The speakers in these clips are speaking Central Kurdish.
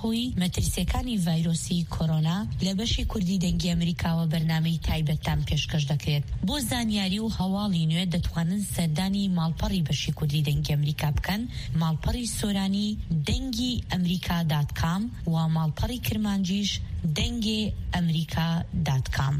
هۆی مەترسیەکانی ڤایرۆسی کۆرۆنا لە بەشی کوردی دەنگی ئەمریکاوە بەرنامەی تایبەتان پێشکەش دەکرێت. بۆ زانیاری و هەواڵی نوێ دەتوانن سەردانی ماڵپەڕی بەشی کوردی دەنگی ئەمریکا بکەن، ماڵپەڕی سۆرانی دەنگی ئەمریکا.com و ماڵپەڕی کرمانجیش دەنگی ئەمریکا.com.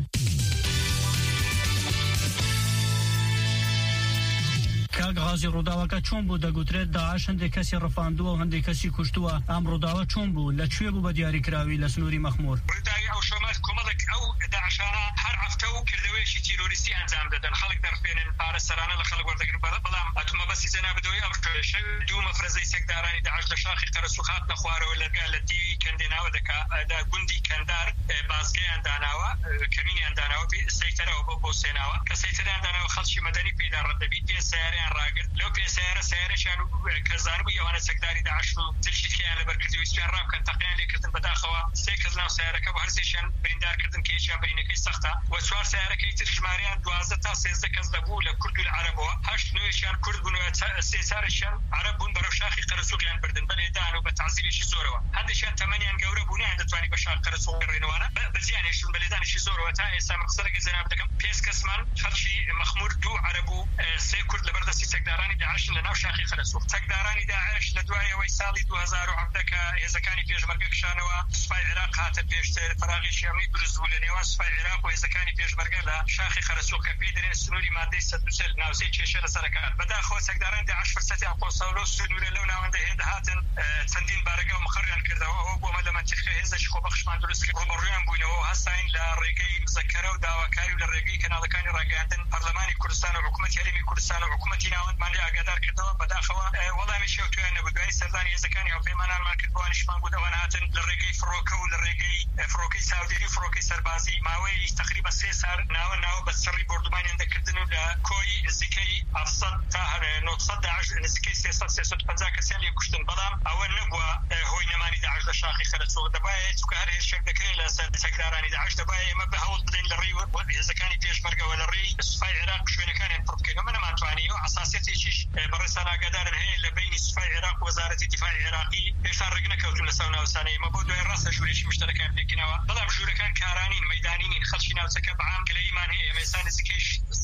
کاک غازی ڕووداوەکە چۆن بوو؟ دەگوترێت داعش هەندێک کەسی ڕەفاندووە و هەندێک کەسی کوشتووە. ئەم ڕووداوە چۆن بوو؟ لەکوێ بوو بە دیاریکراوی لە سنووری مەخموور؟ ڕووداوی ئەو شۆمەت کۆمەڵێک ئەو داعشانە هەر هەفتە و کردەوەیەکی تیرۆریستی ئەنجام دەدەن، خەڵک دەرفێنن، پارەسەرانە لە خەڵک وەردەگرن، بەڵام ئەتومە بەسی جەنا بدەوەی ئەو شەو دوو مەفرەزەی سێکدارانی داعش لە شاخی قەرەسوو هاتنە خوارەوە لە دیوی کەندێناوە دا گوندی کەندار بازگەیان داناوە، کەمینیان داناوە، سەیتەرەوە بۆ سێناوە کە سەیتەریان داناوە خەڵکی مەدەنی پێدا ڕەتدەبیت، پێ سیارەیان ڕاگرت، لەو پێ سیارەشیان کەزانبوو ئەوانە سەکداری داعش و دلشتیان لەبەرکردی و سویان ڕابکەن، تەقیان لێکردن بەداخەوە، سێ کەس ناو سیارەکە بۆ هەرسێکیان بریندارکردن کە هیچیان برینەکەی سەختە و چوار سیارەکەی تر ژمارەیان 12 تا 13 کەس دەبوو لە کورد و لە عەرەبەوە، 8 نوێشیان کورد بوون و 3 چارێکیان عەرەب بوون، بەرەو شاخی قەرەسووقیان بردن بەلێدان و بە تعزیرێکی زۆرەوە، هەندێکیان تەمەنیان گەورە بوو نیان دەتوانی بە شاخ قەرەسووق بڕێنەوەنە بەزیان هێشتن بەلێدانێکی زۆرەوە. تا ئێستا من قسەرەکە جەناب دەکەم، 5 کەسمان خەڵکی مەخموور، 2 عەرەب و 3 کورد لەبەردەستی سەکدارانی داعش لە ناو شاخی قەرەسووق. سەکدارانی داعش لە دوایەوەی ساڵی 2017 کە هێزەکانی پێشمەرگە کشانەوە، سوپای عێراق هاتە پێشتر، فراغێکی ئەمەی دروست بوو لە نێوان سوپای عێراق و هێزەکانی پێشمەرگە لە شاخی قەرەسووق کە پێی دەرێن سنووری مادەی 130 ناوچەی کێشە لەسەرەکان. بەداخەوە سەکدارانی داعش فرسەتیان قۆسەوە و سنوورە لەو ناوەندە هێندە هاتن، چەندین بارەگە و مەخڕیان کردەوە، ئەوە بۆمە لە منتیقە هێزەشی خۆبەخشمان دروست کرد، ڕوبەڕوویان بووینەوە و هەستاین لە ڕێگەی مزەکەرە و داواکاری و لە ڕێگەی کەناڵەکانی ڕاگەیاندن پەرلەمانی کوردستان و حکوومەتی هەرێمی کوردستان و حکوومەتی ناوەندمان لێ ئاگادار کردەوە. بەداخەوە وەڵامی شێوتویان نەبوو، دوای سەردانی هێزەکانی هاوپەیمانانمان کرد، بۆوانیشمان بوو ئەوان هاتن لە ڕێگەی فڕۆکە و لە ڕێگەی فڕۆکەی ساودێری و فڕۆکەی سەربازی ماوەی تقریبا 3 سال ناوە بە سڕی بردومانیان دەکردن و لە کۆی نزیکەی 700 تا 900 داعش نزیکەی 350 کەسیان لێ کوشتن، بەڵام ئەوە نەبووە هۆی نەمانی داعش لە شاخی قەرەسووق. دەبایە چونکە هەر هێرشێک دەکرێت لە سەر سەکدارانی داعش، دەبایە ئێمە بە هەوڵ بدەین لە ڕێی هێزەکانی پێشمەرگەوە لە ڕێی سوپای عێراق شوێنەکانیان پڕ بکەین. ئەمە نەمانتوانی و حساسیەتێکیش بەڕێستان ئاگادارن هەیە لە بینی سوپای عێراق و وەزارەتی دیفاعی عێراقی، هێشتا ڕێک نەکەوتون لەسەر ناوسانەی ئێمە، بۆ دوای ڕاستە ژوورێکی مشتەرەکان پێکەنەوە، بەڵام ژوورەکان کارانین، مەیدانینین، خەڵکی ناوچەکە بەعام گلەیمان هەیە. ئێمە ئێستا نزیکەی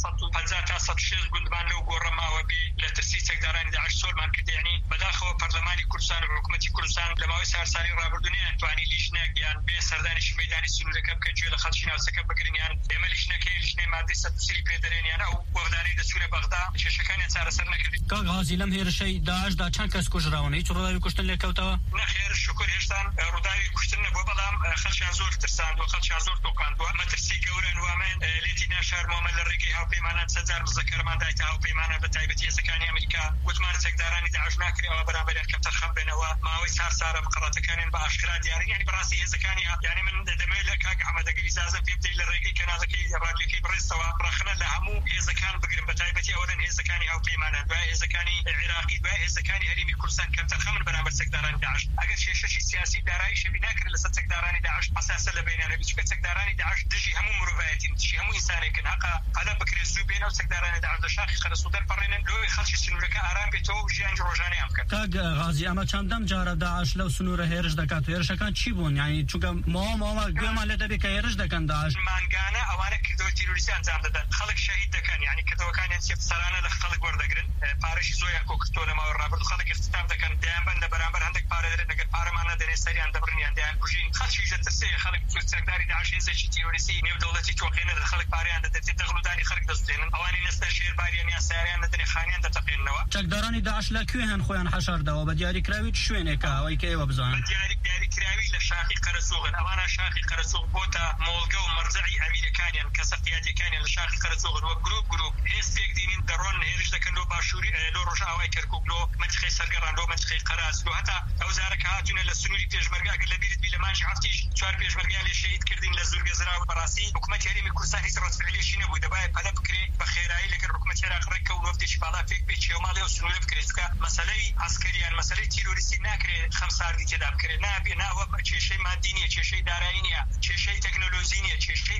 150 تا 160 گوندمان لەو گۆڕە ماوە بێ لە ترسی سەکدارانی داعش سۆرمان کرد، یعنی بەداخەوە پەرلەمانی کوردستان و حکوومەتی کوردستان لە ماوەی ساڵی ڕابردوونیان توانی لیژنەک یان بێ سەردانیشی مەیدانی سنوورەکە بکەن گوێ لە خەڵکی ناوچەکە بگرن، یان ئێمە لیژنەی مادەی 130 پێدەرێن، یان ئەو وەفدانەی دەچوونە بەغدا کێشەکانیان چارەسەر نەکردین. کاک غازی لەم هێرشەی داعشدا چەند کەس کوژراون؟ هیچ ڕووداوی کوشتن لێکەوتەوە؟ نەخێر شکر هێشتا ڕووداوی کوشتن نەبووە، بەڵام خەڵکیان زۆر ترساندووە، خەڵکیان زۆر تۆقاندووە، مەترسی گەورە وامێن لێتی ناشارمەوە لە ڕێگەی هاوپەیمانان سەجار مزەکەرمان دایتە هاوپەیمانان بە تایبەتی هێزەکانی ئەمریکا وتمان سەکدارانی داعش ناکرێەوە بەرامبەریان کەم تەرخەم بێنەوە، ماوەی 4 ساڵە مقڕاتەکانیان بە ئاشکرا دیاری، یعنی بەڕاستی هێزەکانی یعنی من دەمەوێت لە کاک ئەحمەدەگەر ئیجازە پێ بدەیت لە ڕێگەی کەناڵەکەی ڕادیۆکەی بڕێستەوە ڕەخنە لە هەموو هێزەکان بگرن، بە تایبەتی ئەوەن هێزەکانی هاوپەیمانان، دوای هێزەکانی عێراقی، دوای هێزەکانی هەرێمی کوردستان کەم تەرخەمن بەرامبەر سەکدارانی داعش. ئەگەر کێشەی سیاسی دارایی شەبی ناکرێت لەسەر سەکدارانی داعش، ئەساسە لە بینانە بێت، چونکە سەکدارانی داعش دژی هەموو مرۆڤایەتین، دژی هەموو ئینسانێکن، حەقا هەلا بکرێت زوو بێنە و سەکدارانی داعش لە شاخی قەرەسووق دەرپەڕێنن، لەوەی خەڵکی سنوورەکە ئارام بێتەوە و ژیانی ڕۆژانەیان بکەن. کاک غازی ئەمە چەندەم جارە داعش لەو سنوورە هێرش دەکات و هێرشەکان چی بوون؟ یعنی چونکە ماوە گوێمان لێ دەبێت کە هێرش دەکەن داعش مانگانە ئەوانە کردەوە تیرۆریستی ئەنجام دەدەن، خەڵک شەهید دەکەن، یعنی کردەوەکانیان سەرانە لە خەڵک وەردەگرن، پارەشی زۆریان کۆکردۆ لە ماوەی ڕابردوو، خەڵک اختتام دەکەن، دەیان بەن لە بەرامبەر هەندێک پارە دەرێن، ئەگەر پارەمان نەدەنێ سەریان دەبڕن یان دەیان کوژین. خەڵکیش دەترسێ، خەڵک سەکداری داعش هێزێکی تیرۆریستی نێودەوڵەتی تۆقێنە لە خەڵک پارەیان دەدەێت، دەغڵودانی خەڵک دەستێنن، ئەوانی نەستە ژێرباریان یان ساریان نەدەنێ خانیان دەتەقێنەوە. چەکدارانی داعش لەکوێ هەن خۆیان حەشاردەوە؟ بە دیاریکراوی شوێنێکە ئەوەی کە ئێوە بزانن؟ بە دیاریکراوی لە شاخی قەرەسووقن، ئەوانە شاخی قەرەسووق بۆتە مۆڵگە و مەرجعی ئەمیرەکانیان، کەسە قیادیەکانیان لە شاخی قەرەسووقن، وە گروپ هێستێک دینین دەڕۆن هێرش دەکەن لۆ باشووری لۆ ڕۆژئاوای کەرکووک، لۆ منتیقەی سەرگەڕان، لۆ منتیقەی قەراز، لۆ هەتا ئەو جارە کە هاتوونە لە سنووری پێشمەرگە، ئەگەر لەبیرت بی لە مانجی هەفتیش 4 پێشمەرگیان لێ شەهید کردین لە زورگەزرا و بەڕاستی حکوومەتی هەرێمی کوردستان هیچ ڕەتفعلێکی نەبوو، دەبایە پەلە بکرێت بە خێرایی لەگەر حکوومەتی عێراق ڕێککەون وەفدێکی باڵا پێک بێت چێوەماڵی ئەو سنوورە بکرێت، چونکە مەسەلەی عەسکەریان مەسەلەی تیرۆریستی ناکرێت خەمساردی تێدا بکرێت، ناوە کێشەی مادی نییە، کێشەی دارایی نییە، کێشەی تەکنۆلۆژی نییە، کێشەی داعش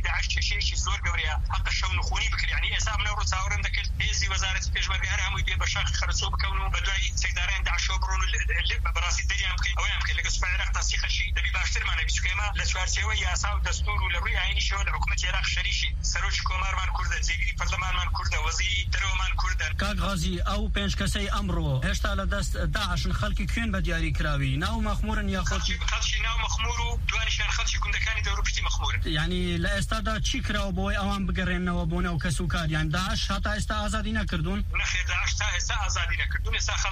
شيء زور قوريا حق الشون خوني بكر يعني اسامنا وصاورن ذاك هذه وزاره البيشمركه هم يبي بشاخ خرسو بكونوا بداي سيدارين دعشو برون اللي براسي الدنيا يمكن او يمكن لقى سبع عراق تصيغ شيء تبي باشتر معنا بيسكما لسوارسيوي يا ساو دستور ولا روي عيني شو الحكومه العراق شريشي سروج كومار مان كرد زيغري برلمان مان كرد وزير درو مان كرد كاك غازي او بنش كسي امرو هشتا لدست داعش خلقي كون بدياري كراوي ناو مخمورن يا خلشي ناو مخمورو دوانشان خلشي كندكاني دورو بشتي مخمور يعني لا استادا تشيكراو بوي اوان بقرن وبونا وكسوكار يعني داعش حتى استا ازادينا كردون نخي داعش تا استا ازادينا كردون استا خلق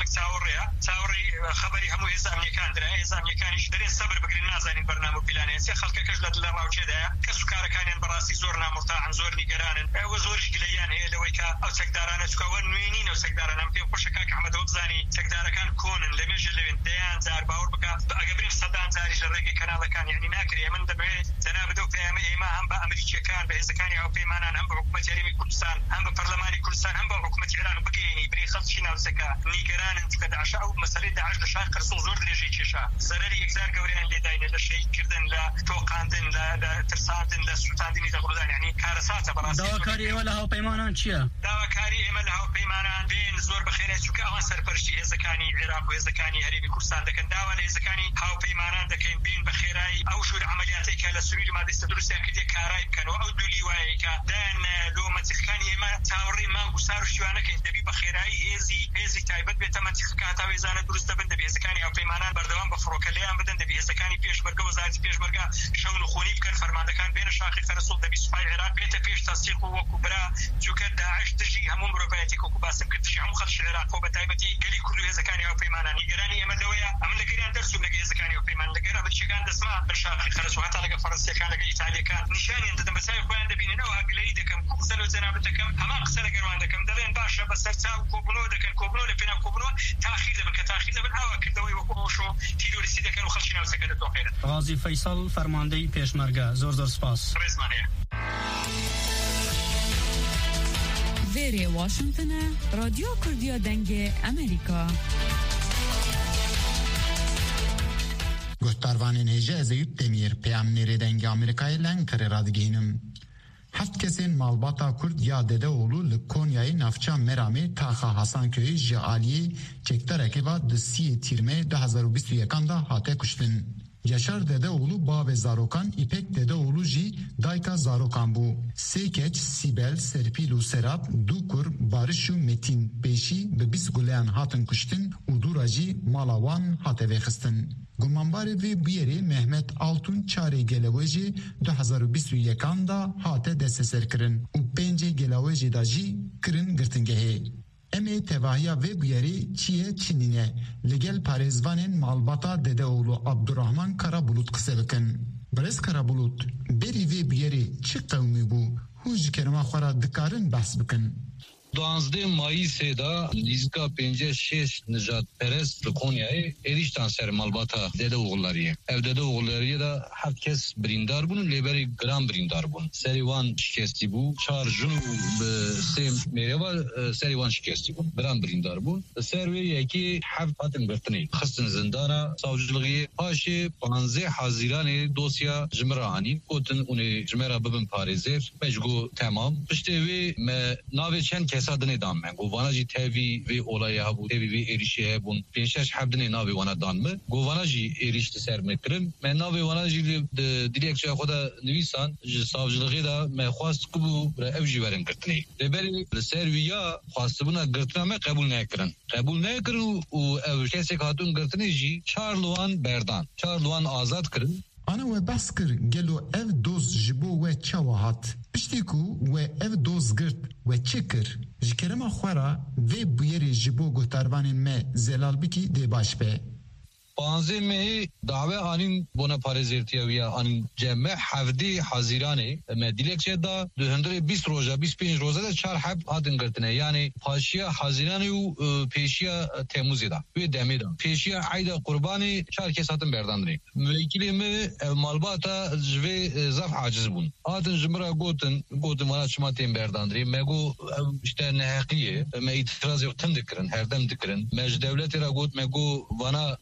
تاوري خبري همو هزام يكان درا هزام يكان يشدري صبر بقري نازانين برنامج بلاني سي خلق كجلد الله وجدا كسوكار كان براسي زورنا مرتاح زور نيجران وزورش قليان هي لويكا او سكدارانه سكون وينين او سكدارانه في قشكاك احمد وبزاني سكدار كان كون لمجل لبنتيان زار باور بكا اقبرين صدان زاري جرقي كان كان يعني ناكر يمن دبي تنابدو في ما هم بامريكا كان باذا كان او في مانان هم بحكومه يريمي كردستان هم ببرلماني كردستان هم بحكومه ايران بقيني بري خلشينا وسكا نيجران انت كدا عشاء مساله داعش لشاق رسول زور دريجي تشا زرري يكزار قوريان اللي داين لشيء كردن لا توقاندن لا ترساندن لا سلطاندن تقولان يعني كارثات براسي داواكاري ولا هاو بيمانان چيا داواكاري امل هاو بيمانان بين زور بخير سوكا اوان سرپرشتي هزكاني عراق وهزكاني هريمي كردستان دكن داوا لهزكاني هاو بيمانان دكن بين بخيراي او شور عملياتي كلا سوري ما دستدرس كدي كاراي كانوا او دولي وايكا دان لو متخكاني ما تاوري ما وسار شوانا كدبي بخيراي هزي تايبت بتمتخكاتا ويزانه درست بند بهزكاني او بيمانان بردوام بفروكليان بدن بهزكاني بيشمركه وزارتي بيشمركه شون خوني بكن فرماندكان بين شاخي خرسول دبي سباي عراق بيت فيش تصديق وكبرى شوكا داعش تجي هموم ربايتك وكباسم كتجي هم خلش العراق وبتايبتي قالي كل هزكاني او بيمانان يقراني املويا ام لقيان درسوا لقي هزكاني او بيمان لقينا بالشيغان دسما بالشاخي خرسوا حتى لقى فرنسا كان لقى ايطاليا كان نشاني انت مساي خوان دبين نو اقليده كم كسلو زنابتكم هما قسل قروان دلين باشا بس تاو كوبنو دكن كوبنو لفينا كوبنو تاخير لبن هوا كدوي وكوشو تيلو رسيده كانوا خلشنا وسكنت توقينا غازي فيصل فرماندهی پیشمرگه زور سپاس رزمانه ویری واشنگتن رادیو کردیا دنگ امریکا گستروانین هجه از ایوب دمیر پیامنری دنگ امریکای لنکر رادگینم هفت کسین مالباتا کرد یا دده اولو لکونیای نفچا مرامی تاخا حسان کهی جعالی چکتر اکیبا دسی تیرمه 2021 دا هاته کشتن. Yaşar Dedeoğlu Bağ ve Zarokan, İpek Dedeoğlu Ji Dayka Zarokan bu. Seykeç, Sibel, Serpilu Serap, Dukur, Barışu Metin Beşi ve biz guleyan hatın kuştin, Uduraji Malawan hateve xistin. Gumanbari ve biyeri Mehmet Altun Çare Geleveji 2021 da hate deseser kirin. U pence Geleveji da ji kirin girtingehe. Eme tevahiya ve biyeri Çiye Çinine legel parezvanen malbata Dedeoğlu Abdurrahman Karabulut kısevikin. Brez Karabulut beri ve biyeri çi kavmi bu huj kerima xwara dikarin bahs bikin. 12 Mayıs'da Lizka 5-6 Nijat Perez Konya'yı erişten ser malbata Dedeoğulları. Ev Dedeoğulları da herkes brindar bunu, leberi gram brindar bunu. Serivan şikesti bu. Çarjunu sem mereva serivan şikesti bu. Gram brindar bu. Serveye ki hafatın gırtını. Xısın zindana savcılığı paşe 15 Haziran dosya jmrani. Kotun onu jmera bibin parizer. Mecgu tamam. İşte ve nave çen kesadını danmen. Govanaji tevi ve olaya bu tevi ve erişe bun. Peşeş habdini nave vana danmı. Govanaji erişti sermekrim. Men nave vanaji dilekçe xoda nivisan savcılığı da me xwast ku bu evji verin gırtını. Leberi serviya xwast buna gırtname kabul nekirin. Kabul nekirin u ev kesek hatun gırtını ji Charluan Berdan. Charluan azad kirin. Ana we baskir gelo ev doz jibo we çawahat. Piştiku we ev doz girt we çikir. Jikerema xwara ve buyeri jibo guhtarvanin me zelal biki de başbe. 15 می دعوه آنین بنا پارزیرتیویا آنین جمع 17 حزیرانه ما دیلکچه دا 220 روزه 25 روزه دا 4 حب هاتن گرتنه یعنی پاشیا حزیرانه و پیشیا تموزی دا و دمی دا پیشیا عید قربانی 4 کس هاتن برداندنی موکلی می مالباتا جوی زف عاجز بون هاتن جمرا گوتن وانا چما تیم برداندنی مگو işte نهقیه ما itiraz yok tüm dikrin her dem dikrin مج دولتی را گوت مگو وانا بپاره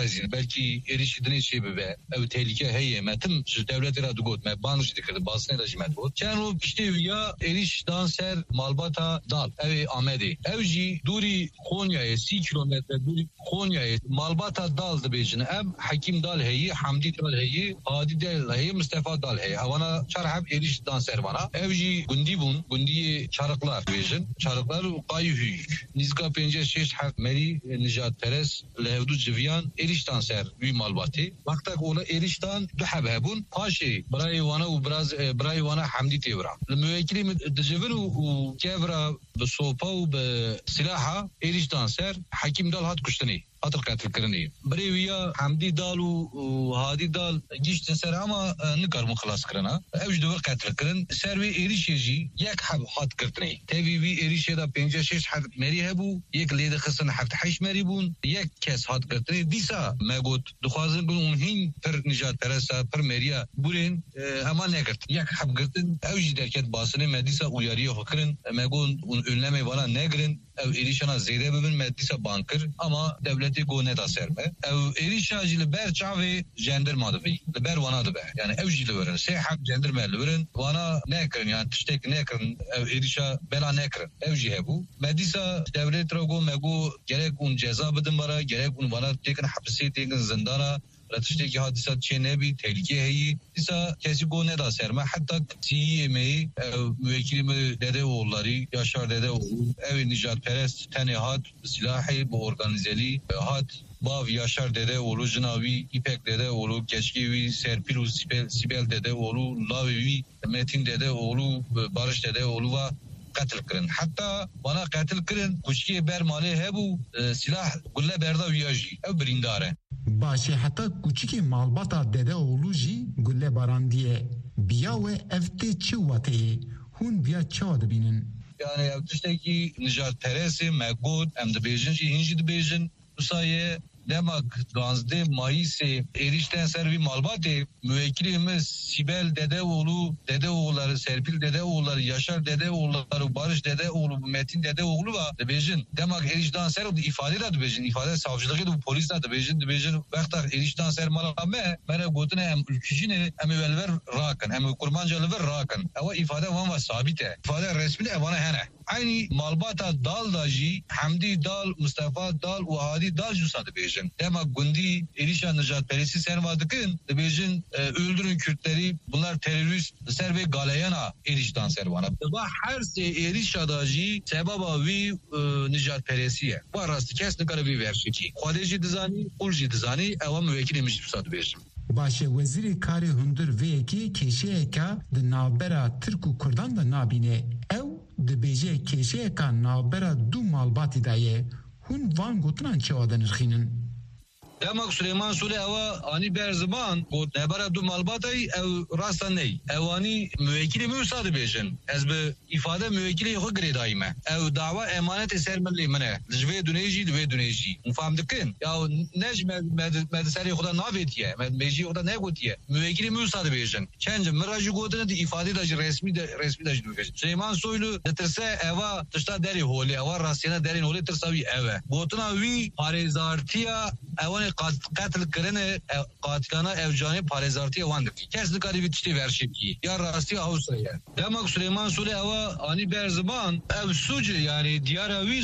نازین بلکی ایریش دنی چی به او تهلیکه هیه متم devlet را دوگوت me banj dikirdi basne da jimet bot çano pişte ya eriş danser malbata dal ev amedi ev jî duri Konya'ya 3 kilometre duri Konya'ya malbata dal da bejin ev hakim dal heyi hamdi dal heyi adi dal heyi Mustafa dal heyi avana çarhab eriş danser bana ev jî gundi bun gundi çarıklar bejin çarıklar qayhü nizka 5-6 hak meri Nijat Perez levdu civiyan eriş danser bir malbati vaktak ola eriştan duhabhabun paşi برای وانا و برای وانا حمدی تیورا الموکلی دجبر و کبرا به صوپا و به سلاحا ایریش دانسر حکیم دال هات کشتنی hatır katil kırını. Breviya Hamdi Dal u Hadi Dal geçti ser ama ne kar muhalas kırına. Evj duvar katil kırın. Servi erişeci yak hat kırtını. Tabi bir erişe da 5-6 hat meri hebu. Yak lede kısın hat haş meri bun. Yak kes hat kırtını. Disa megot. Duhazın gün unhin per Nijat Perez'a per meriya burin ama ne kırt. Yak hap kırtın. Evj derket basını medisa uyarıya hokırın. Megon önleme bana ne kırın. Ev erişana zeyde bibin medisa bankır ama devleti go da serme. Ev erişacili ber çavi jandarma da bey. Ber vana da be. Yani evcili verin. Sehab jandarma verin. Vana ne kırın yani tiştek ne kırın. Ev erişa bela ne kırın. Evci hebu. Medisa devlet rago mego gerek un ceza bidin bara gerek un vana tekin hapsi tekin zindana Latıştaki hadisat çenebi tehlike heyi ise kesi go ne da serme hatta CM'yi müvekkilimi Dedeoğulları Yaşar Dedeoğlu ev Nijat Perez tenehat silahı bu organizeli hat Bav Yaşar Dedeoğlu Cınavi İpek Dedeoğlu Keşkevi Serpil Sibel Dedeoğlu Lavi Metin Dedeoğlu Barış Dedeoğlu ve katil kırın. Hatta bana katil kırın kuşkiye bermali hebu silah gulle berda viyaji ev birindare. Başı hatta küçük malbata Dedeoğlu jî gulle barandiye biya ve evte çivate hun biya çadı binin. Yani evtişteki Nijat Perez'i megod em de bejin hinci de bejin usaye demek Gans'de Mayıs'e erişten servi malbate müvekkilimiz Sibel Dedeoğulları, Serpil Dedeoğulları, Yaşar Dedeoğulları, Barış Dedeoğlu, Metin Dedeoğlu var debejin. Demek erişten servi ifade de debejin. İfade savcılığı da polis de debejin. Vaktak erişten servi malame bana gotine em ülkücüne em velver rakın, em kurmancalı ver rakın. Ama ifade var sabite. İfade resmi evana hene. Aynı malbata dal daji Hamdi Dal, Mustafa Dal ve Hadi Dal jusa debejin. Demek gundi erişan Nijat Perez'i servadıkın debejin öldürün Kürtleri bunlar terörist serve galayana eriştan servana. Ve her şey erişa daji sebaba vi Nijat Perez'iye. Bu arası kesne kadar bir versiki. Kwadeci dizani, urji dizani eva müvekkilimiz jusa debejin. Başı veziri kari hundur ve eki keşeyeka de nabera Türk Kurdan da nabine ev de beje keşeyeka nabera du malbati daye hun van gotunan çevadan irkhinin. Demek Süleyman Sule eva ani berziban got nebara du malbatay ev rastan ney. Ev ani müvekkili müsaade bejin. Ez be ifade müvekkili yok gredayime. Ev dava emanet eser milli mene. Dve düneji. Mufam dikin. Ya nej medeseri xuda navetiye. Meji xuda ne gotiye. Müvekkili müsaade bejin. Çence mirajı godine de ifade de resmi de bejin. Süleyman Soylu detirse eva tışta deri holi. Eva rasyana derin holi tırsavi eve. Botuna vi parezartiya evan katil kırene katilana evcani parezartiye vandık. Kesli karibi tişti verşipki. Ya rasti Avustralya. Demek Süleyman Sule eva ani berziban ev sucu yani diyaravi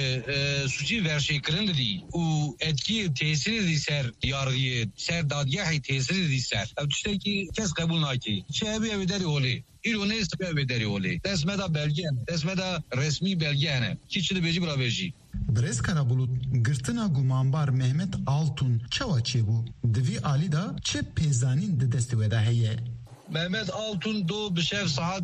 suci verşi kırındı değil. O etki tesiri di ser yargıyı ser dadgahı tesiri di ser. Ev tişteki kes kabul naki. Şebi evideri oli. İrone sebep ederi oli. Desmeda belge, desmeda resmi belge ne. Kiçli beji bura beji. Brez Karabulut gırtına gumanbar Mehmet Altun çava çebu. Divi Ali da çe pezanin de destiveda heye. Mehmet Altun do bişev saat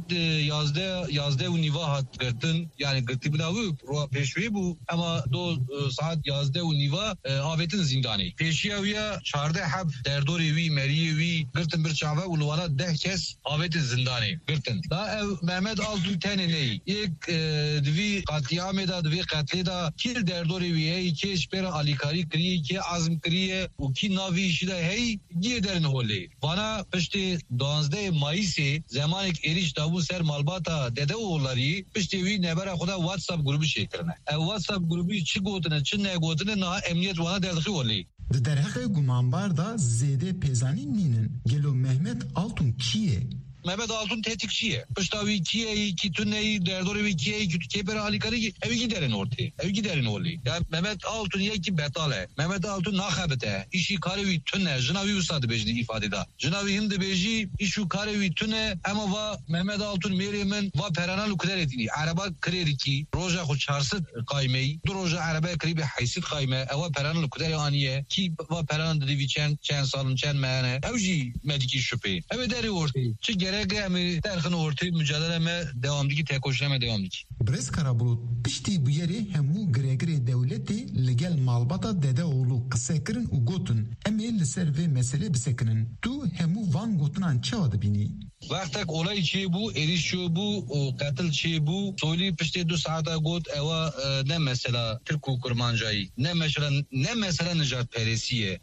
yazde u niva hat gırtın yani gırtı bilavu roa peşvi bu ama do saat yazde u niva avetin zindani. Peşiyaviya çarde hab derdori vi meriyevi gırtın bir çava uluvana deh kes avetin zindani gırtın. Da ev Mehmet Altun tene neyi? İlk divi katliameda divi katleda kil derdori vi ki işbera alikari kriye ki azm kriye u ki navi işi de hey diye derin holi. Bana pişti danzde Mayıs'e zamanik eriş davu ser malbata Dedeoğulları piştevi nebera xuda WhatsApp grubu şeklinde. WhatsApp grubu çi gotine çi ne gotine na emniyet vana derdixi oli. د درحق گمانبار دا زیده پیزانی نینن گلو محمد آلتون کیه؟ Mehmet Altun tetikçiye. Pıştavi kiyeyi, ki tünneyi, derdorevi kiyeyi, ki keberi halikari ki evi giderin ortaya. Evi giderin olu. Yani Mehmet Altun ye ki betale. Mehmet Altun nakhabete. İşi karevi tünne. Jınavi ustadı bejdi ifadede. Jınavi hindi beji işu karevi tünne ama va Mehmet Altun meriyemen va peranalu keder etini. Araba kredi ki roja khu çarsit kaymeyi. Du roja araba kribi haysit kayme. Eva peranalu keder aniye. Ki va peran dedi çen salın çen mehane. Evji mediki şüphe. Evi deri ortaya. Çi gerek mi derken ortaya mücadeleme devamdaki tek hoşlama devamdaki. Brez Karabulut pişti bu yeri hemu Gregori devleti legal malbata dede oğlu kısekirin u gotun emel ser ve mesele bisekinin tu hemu van gotunan çavadı bini. Vaktak olay çi bu, eriş bu, katil çi bu, soyli pişti 2 saate got eva ne mesela Türk kurmancayı, ne mesela Necat Peresiye,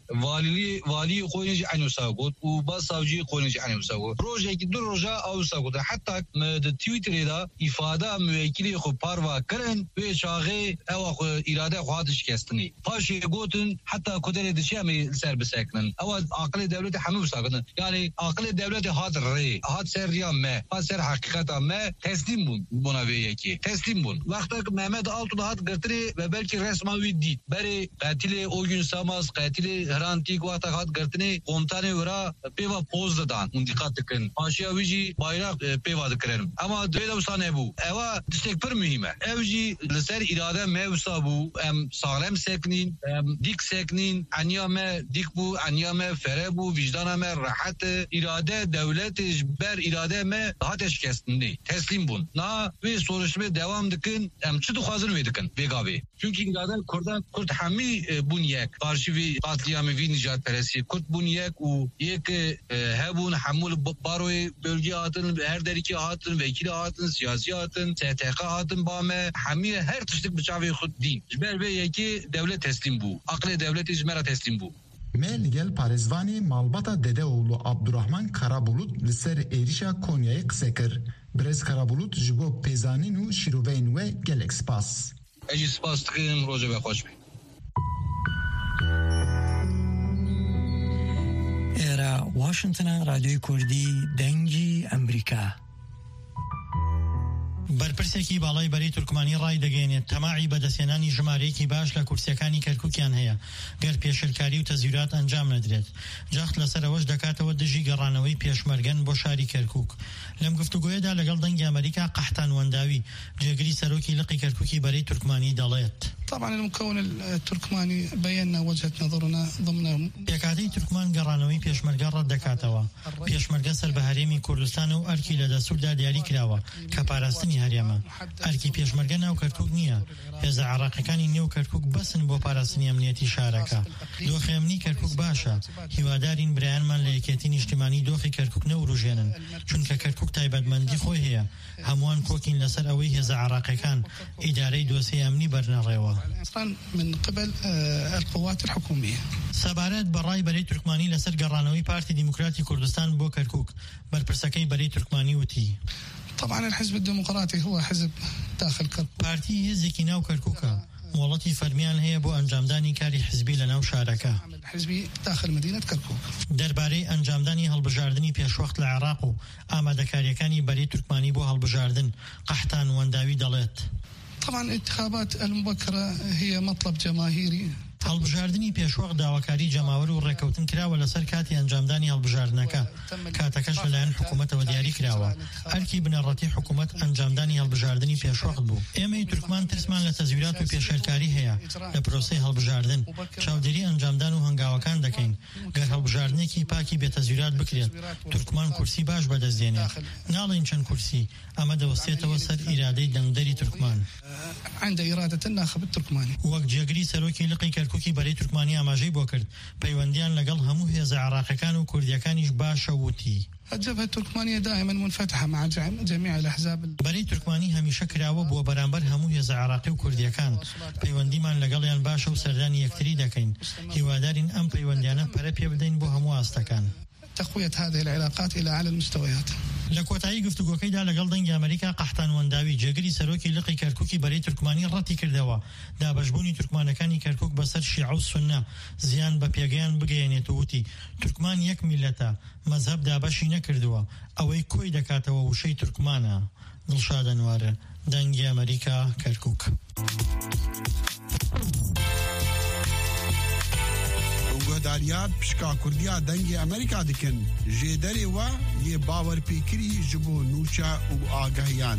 vali koyunca anusa got, u bas savcıyı koyunca anusa got. Proje ki roja avsa got. Hatta Twitter'da ifade müvekkili xo parva kırın ve çağı eva irade xwatiş kestini. Paşe gotun hatta kudere dişemi serbeseknin. Eva akli devleti hamı sakın. Yani akli devleti hadri. Had ser me, had ser hakikata me teslim bun buna ve ki teslim bun. Vaktak Mehmet Altun had gırtırı ve belki resmavi değil. Beri katili o gün samaz katili hrantik vaktak had gırtını komutanı vura peva pozdadan dikkat tıkın. Aşağı vici bayrak peva tıkırım. Ama dövde usane bu. Eva destek per mühime. Evci ser irade mevsa bu. Em sağlam seknin, dik seknin, anyame dik bu, anyame fere bu, vicdaname rahat irade devlet ber irade me ateş kestindi. Teslim bun. Na ve soruşturma devam dikin. Çıdı hazır verdikin. Vegavi. Çünkü irade Kurt hami bun yek. Karşı ve katliamı ve Necat Peresi. Kurt bun yek u yek hebun hamul baroy bölge atın, her deriki atın, vekili atın, siyasi atın, STK atın bame. Hami her tıştık bıçağı khud din. Jber ve yeki devlet teslim bu. Akle devlet izmera teslim bu. Melgel Parezvani Malbata Dedeoğlu Abdurrahman Karabulut liser Erişa Konya'yı kısekir. Brez Karabulut jibo pezaninu şiruveyn ve gelek spas. Eci spas tıkım roja ve hoş bey. Era Washington'a Radyoyu Kurdi Dengi Amerika. بەرپرسێکی باڵای بەرەی تورکمانی ڕای دەگەێنێت تەماعی بەدەستێنانی ژمارەیەکی باش لە کورسیەکانی کەرکووکیان هەیە گەر پێشرکاری و تەزویرات ئەنجام نەدرێت. جەخت لەسەرەوەش دەکاتەوە دژی گەڕانەوەی پێشمەرگەن بۆ شاری کەرکووک. لەم گفتوگۆیەدا لەگەڵ دەنگی ئەمریکا قەحتان وەنداوی جێگری سەرۆکی لقی کەرکووکی بەرەی تورکمانی دەڵێت. طبعا المكون التركماني بينا وجهة نظرنا ضمن پێکاتەی تورکمان گەڕانەوەی پێشمەرگە ڕەت دەکاتەوە. پێشمەرگە سەربەهەرێمی کوردستان و ئەرکی لە دەسووردا دیاری کراوە کە پاراستنی هەرێمە. ئەرکی پێشمەرگە ناو کەرکووک نییە. هێزە عێراقیەکانی نێو کەرکووک بەسن بۆ پاراستنی ئەمنیەتی شارەکە. دۆخی ئەمنی کەرکووک باشە. هیوادارین برایانمان لە یەکێتی نیشتیمانی دۆخی کەرکووک نەوروژێنن چونکە کەرکووک تایبەتمەندی خۆی هەیە. هەمووان کۆکین لەسەر ئەوەی هێزە عێراقیەکان ئیدارەی دۆسەی ئەمنی بەرنەڕێوە. من قبل القوات الحكومية. سەبارەت بەڕای بەرەی تورکمانی لەسەر گەڕانەوەی پارتی دیموکراتی کوردستان بۆ کەرکووک بەرپرسەکەی بەرەی تورکمانی وتی. طبعا الحزب الديمقراطي هو حزب داخل كركوك. پارتی هێزێکی ناو کەرکووکە. مۆڵەتی فەرمیان هەیە بۆ ئەنجامدانی کاری حزبی لە ناو شارەکە. حزبی داخل مدينة كركوك. دەربارەی ئەنجامدانی هەڵبژاردننی پێشوەخت لە عێراق و ئامادەکاریەکانی بەرەی تورکمانی بۆ هەڵبژاردن قەحتان وەنداوی دەڵێت. طبعا الانتخابات المبكرة هي مطلب جماهيري. هەڵبژاردننی پێشوەخت داواکاری جەماوەر و ڕێکەوتن کراوە لەسەر کاتی ئەنجامدانی هەڵبژاردنەکە. کاتەکەش لەلایەن حکوومەتەوە دیاری کراوە. ئەرکی بنەڕەتی حکوومەت ئەنجامدانی هەڵبژاردننی پێشوەخت بوو. ئێمەی تورکمان ترسمان لە تەزویرات و پێشێرکاری هەیە لە پرۆسەی هەڵبژاردن. چاودێری ئەنجامدان و هەنگاوەکان دەکەین. گەر هەڵبژاردنێکی پاکی بێتەزویرات بکرێت تورکمان کورسی باش بەدەستدێنێت. ناڵێن چەند کورسی ئەمە دەوەستێتەوە سەر ئیرادەی دەنگدەری تورکمان. عند إرادة الناخب التركماني. وەک جێگری سەرۆکی لقی کەرکووکی بەرەی تورکمانی ئاماژەی بۆ کرد پەیوەندیان لەگەڵ هەموو هێزە عێراقیەکان و کوردیەکانیش باشە وتی. الجبهة التركمانية دائما منفتحة مع جميع الأحزاب. بەرەی تورکمانی هەمیشە کراوە بووە بەرامبەر هەموو هێزە عێراقی و کوردیەکان. پەیوەندیمان لەگەڵیان باشە و سەردانی یەکتری دەکەین. هیوادارین ئەم پەیوەندیانە پەرە پێ بدەین بۆ هەموو ئاستەکان. تقوية هذه العلاقات إلى أعلى المستويات. لە کۆتایی گفتوگۆکەیدا لەگەڵ دەنگی ئەمریکا قەحتان وەنداوی جێگری سەرۆکی لقی کەرکووکی بەرەی تورکمانی ڕەتی کردەوە دابەشبوونی تورکمانەکانی کەرکووک بەسەر شیعە و سونە زیان بە پێگەیان بگەێنێت و وتی تورکمان یەک میلەتە مەزهەب دابەشی نەکردووە ئەوەی کۆی دەکاتەوە وشەی تورکمانە. دڵشاد ئەنوارە، دەنگی ئەمریکا، کەرکووک. گۆداریات پشکا کوردیا دەنگی ئەمریکا دکن ژێدەرێ وە یێ باوەرپێکری ji bo nûça û agahiyan.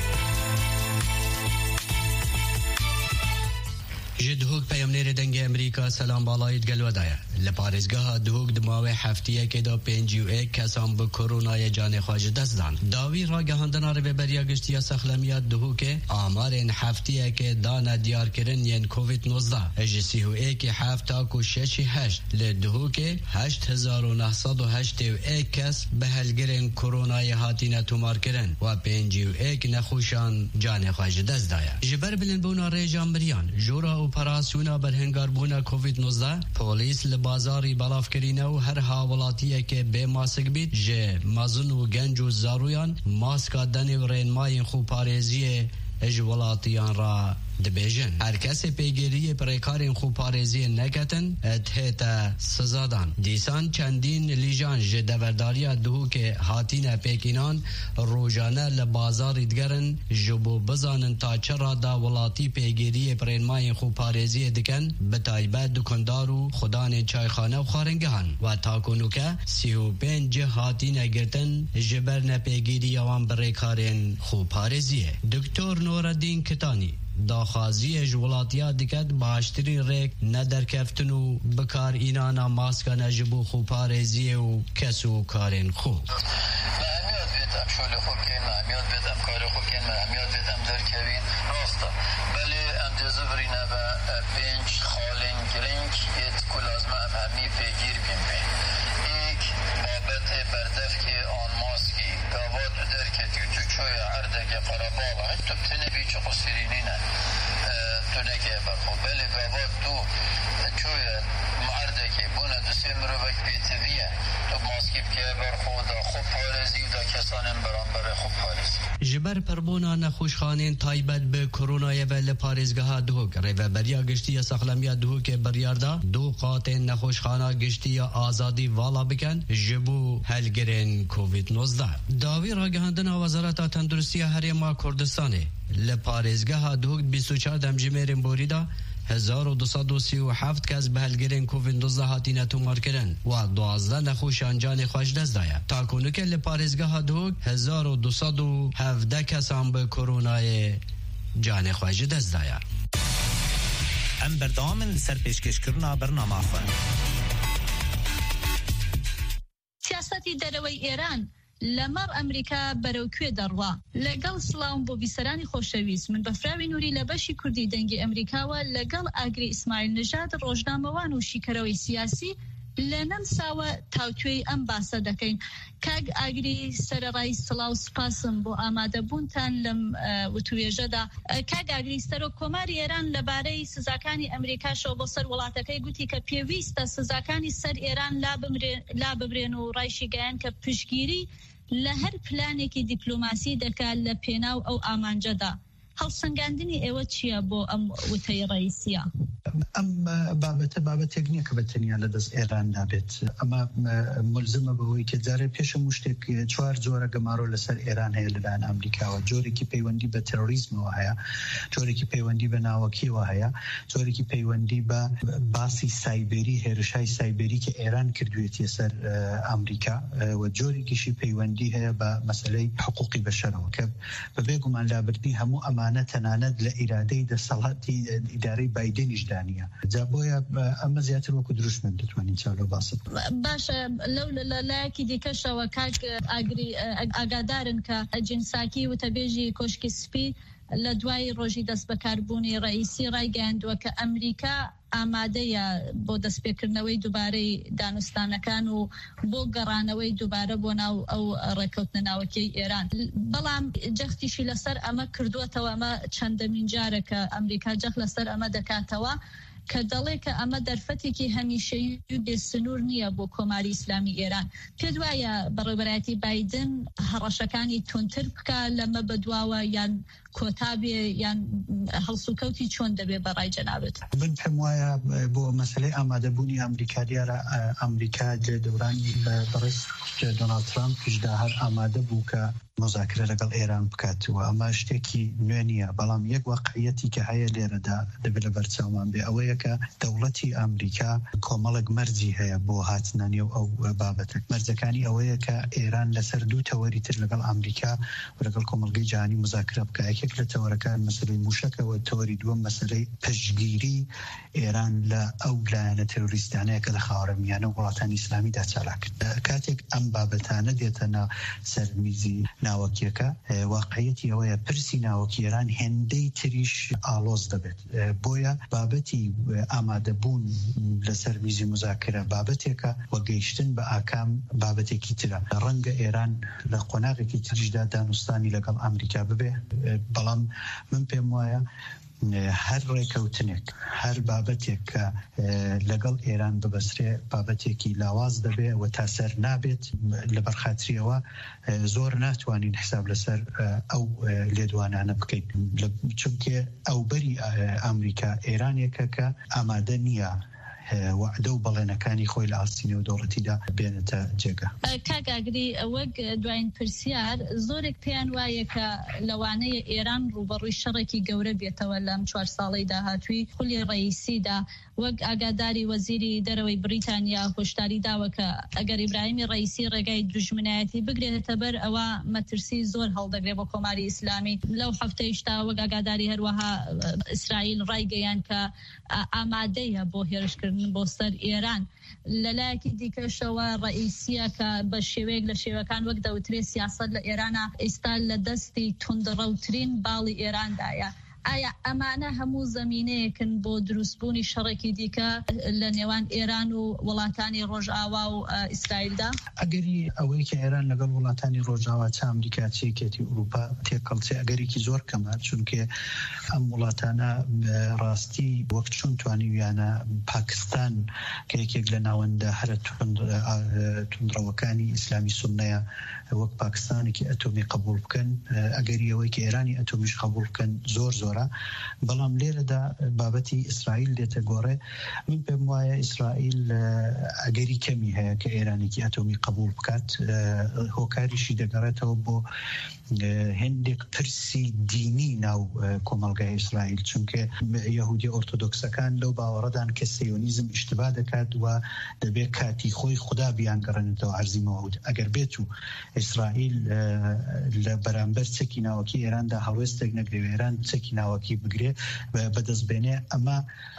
ji dihok peyamnêrê dengê Amerîka selam balayî gelwedaya. Li parêzgeha dihok di mavê heftiyekê da 51 kesan bi koronayê canê xwe ji dest dan. Dawî ragihandina rêveberiya giştiya sexlemiya dihokê amarên heftiyekê dane diyarkirin yên COVID-19 ji 31 hefta ku 6 li dihokê 8981 kes bi helgirên koronayê hatîne tomarkirin û 51 nexweşan canê xwe ji dest daya. Ji ber bilindbûna rêja miriyan, jora operasyona berhengarbûna COVID-19 polîs li bazarî belavkirîne û her hawelatiyekê bê masik bît ji mezin û genc û zaroyan maska denê û rênmayên xûparêziyê ji welatiyan ra dibêjin. Her kesê pêgeriyê pirêkarên xûparêziyê neketin hête sizadan. Dîsan çendîn lîjan ji deverdariya dihokê hatîne pêkînan rojane li bazarî digerin ji bo bizanin ta çi rada welatî pêgeriyê pirênmayên xûparêziyê dikin bi taybet dukandar û xudanên çayxane û xwaringehan ve takonûke 35 cih hatîne girtin ji ber nepêgîriya wan birêkarên xûparêziyê. Doktor Noreddîn Kitanî daxwaziye ji welatiya diket baştirîn rêk nederkeftin û bikarînana maskan ji bo xûparêziyê û kes û karên xwe. Ji ber pirbûna nexweşxaneyên taybet bi koronayê ve li parêzgeha dihok rêveberiya giştiya sexlemiya dihokê biryar da du qatên nexweşxana giştiya azadî vala bikin ji bo helgirên COVID-19. Dawî ragihandina Wezareta Tendurustiya Herêma Kurdistanê li parêzgeha dihok 24 demjimêrên borî da 1237 kes bi helgirên COVID-19 hatîne tomarkirin û 12 nexweşan canê xwe ji dest daya. Takonûkê li parêzgeha dihok 1217 kesan bi koronayê canê xwe ji dest daya. Em berdamin li ser pêşkêşkirina bernama xwe. Siyasetii derewey Îran لەمەڕ ئەمریکا بەرەوکوێ دەڕوا. لەگەڵ سڵاوم بۆ بیسەرانی خۆشەویست من بەفراوی نووری لە بەشی کوردی دەنگی ئەمریکاوە لەگەڵ ئاگری ئیسماعیل نژاد ڕۆژنامەوان و شیکەرەوەی سیاسی لە نەمساوە تاوتوێی ئەم باسە دەکەین. کاگ ئاگری سەرەڕای سڵاو سپاسم بۆ ئامادەبوونتان لەم وتوێژەدا. کاگ ئاگری سەرۆک کۆماری ئێران لەبارەی سزاکانی ئەمریکاشەوە بۆ سەر وڵاتەکەی گوتی کە پێویستە سزاکانی سەر ئێران لا ببرێن و ڕایشی گەیان کە پشگیری لە هەر پلانێکی دیپلۆماسی دەکات لە پێناو ئەو ئامانجەدا. هەڵسەنگاندنی ئێوە چییە بۆ ئەم وتەی ڕئیسیە؟ ئەم بابەتێک نییە کە بەتەنیا لەدەست ئێران نابێت. ئەمە ملزمە بەوەی کە جارێ پێشە شتێک 4 جۆرە گەمارۆ لەسەر ئێران هەیە لەلایەن ئەمریکاوە. جۆرێکی پەیوەندی بە تێرۆریزمەوە هەیە، جۆرێکی پەیوەندی بە ناوەکیەوە هەیە، جۆرێکی پەیوەندی بە باسی سایبەری هێرشای سایبەری کە ئێران کردوێتی سەر ئەمریکا و جۆرێکیشی پەیوەندی هەیە بە مەسەلەی حقوقی بەشەرەوە کە بەبێ گومان لابردنی هەموو ئەمانە تەنانەت لە ئیرادەی دەسەڵاتی ئیدارەی بایدنیش دانیە. جا بۆیە ئەمە زیاتر وەکو دروستمن دەتوانین چاولۆ باست. باشە لەو لایەکی دیکەشەوە کاک ئاگادارن کە جنساکی وتەبێژی کۆشکی سپی لە دوای ڕۆژی دەست بەکاربوونی ڕئیسی ڕایگەیاندووە کە ئەمریکا ئامادەیە بۆ دەستپێکردنەوەی دووبارەی دانوستانەکان و بۆ گەڕانەوەی دووبارە بۆ ناو ئەو ڕێکەوتنە ناوەکەی ئێران. بەڵام جەختیشی لەسەر ئەمە کردووەتەوە. ئەمە چەندەمین جارێکە ئەمریکا جەخت لەسەر ئەمە دەکاتەوە کە دەڵێ کە ئەمە دەرفەتێکی هەمیشەیی و بێسنوور نییە بۆ کۆماری ئیسلامی ئێران. پێ دوایە بەڕێوەبەرایەتی بایدن هەڕەشەکانی تونتر بکە لەمە بەدواوە یان کۆتابێ یان هەڵسوکەوتی چۆن دەبێ بەڕای جەنابێت؟ من پێم وایە بۆ مەسلەی ئامادەبوونی ئەمریکا دیارە ئەمریکا لە دەورانی بەڕێز دۆناڵد ترامپ پشدا هەر ئامادە بوو کە مذاکرە لەگەڵ ئێران بکاتەوە. ئەمە شتێکی نوێ نییە، بەڵام یەک واقعیەتی کە هەیە لێرەدا دەبێت لە بەرچاومان بێ ئەوەیە کە دەوڵەتی ئەمریکا کۆمەڵک مەرجی هەیە بۆ هاتنە نێو ئەو بابەتە. مەرجەکانی ئەوەیە کە ئێران لەسەر دوو تەوەری تر لەگەڵ ئەمریکا و لەگەڵ کۆمەڵگەی جیهانی مذاکرە بکە. یەکێک لە تەوەرەکان مەسەلەی موشەکەوە، تەوەری دووەم مەسەلەی پشتگیری ئێران لە ئەو لایەنە تێروریستانەیە کە لە خاوەڕێمیانە و وڵاتانی ئیسلامیدا چالاکرد. کاتێک ئەم بابەتانە دێتە سەر میزی ناوەکیەکە، واقعیەتی ئەوەیە پرسی ناوەکی ئێران هێندەی تریش ئالۆز دەبێت. بۆیە بابەتی ئامادەبوون لەسەر میزی مذاکرە بابەتێکە و گەیشتن بە ئاکام بابەتێکی ترە. ڕەنگە ئێران لە قۆناغێکی تریشدا دانوستانی لەگەڵ ئەمریکا ببێ، بەڵام من پێم وایە هەر ڕێکەوتنێک، هەر بابەتێک کە لەگەڵ ئێران ببەسرێ بابەتێکی لاواز دەبێ و تا سەر نابێت. لە بەرخاتریەوە زۆر ناتوانین حساب لەسەر ئەو لێدوانانە بکەین، چونکە ئەوبەری ئەمریکا ئێرانێکە کە ئامادە نییە وعدە و بەڵێنەکانی خۆی لە ئاستینە و دەوڵەتیدا بێنێتە جێگە. کاگاگری وەک دوایین پرسیار زۆرێک پێیان وایە کە لەوانەیە ئێران ڕوبەڕووی شەڕێکی گەورە بێتەوە لەم 4 ساڵەی داهاتووی. خولی ڕئیسیدا وەک ئاگاداری وەزیری دەرەوەی بریتانیا هۆشداری داوە کە ئەگەر ئیبراهیمی ڕئیسی ڕێگای دوژمنایەتی بگرێتە بەر ئەوە مەترسی زۆر هەڵدەگرێت بۆ کۆماری ئیسلامی. لەو هەفتەیشتا وەک ئاگاداری هەروەها ئیسرائیل ڕایگەیان کە ئامادەیە بۆ هێرشکردن بۆ سەر ئێران. لەلایەکی دیکەشەوە ڕئیسیە کە بە شێوەیەک لە شێوەکان وەک دەوترێ سیاسەت لە ئێرانە ئێستا لە دەستی توندڕەوترین باڵی ئێراندایە. ئایا ئەمانە هەموو زەمینەیەکن بۆ دروستبوونی شەڕێکی دیکە لە نێوان ئێران و وڵاتانی ڕۆژئاوا و ئیسرائیلدا؟ ئەگەری ئەوەی کە ئێران لەگەڵ وڵاتانی ڕۆژئاوا چ ئەمریکا چێکێتی ئوروپا تێکەڵچێ ئەگەرێکی زۆر کەمە، چونکە ئەم وڵاتانە ڕاستی وەک چۆن توانیویانە پاکستان کە یەکێک لە ناوەندە هەرە توندڕەوەکانی ئیسلامی سوننەیە وەک پاکستانێکی ئەتۆمی قبول بکەن، ئەگەری ئەوەی کە ئێرانی ئەتۆمیش قبول بکەن زۆر زۆرە. بەڵام لێرەدا بابەتی ئیسرائیل دێتە گۆڕێ. من پێم وایە ئیسرائیل ئەگەری کەمی هەیە کە ئێرانێکی ئەتۆمی قبول بکات، هۆکاریشی دەگەڕێتەوە بۆ هێندێک پرسی دینی ناو کۆمەلگای ئیسرائیل، چونکە یەهودی ئۆرتۆدۆکسەکان لەو باوەڕەدان کە سیۆنیزم ئیشتبا دەکات و دەبێت کاتی خۆی خوددا بیانگەڕێنێتەوە عەرزی مەوعود. ئەگەر بێت و ئیسرائیل لە بەرامبەر چەکی ناوەکی ئێراندا هەڵوێستێک نەگرێت، ئێران چەکی ناوەکی بگرێ بەدەستبێنێ، ئەمە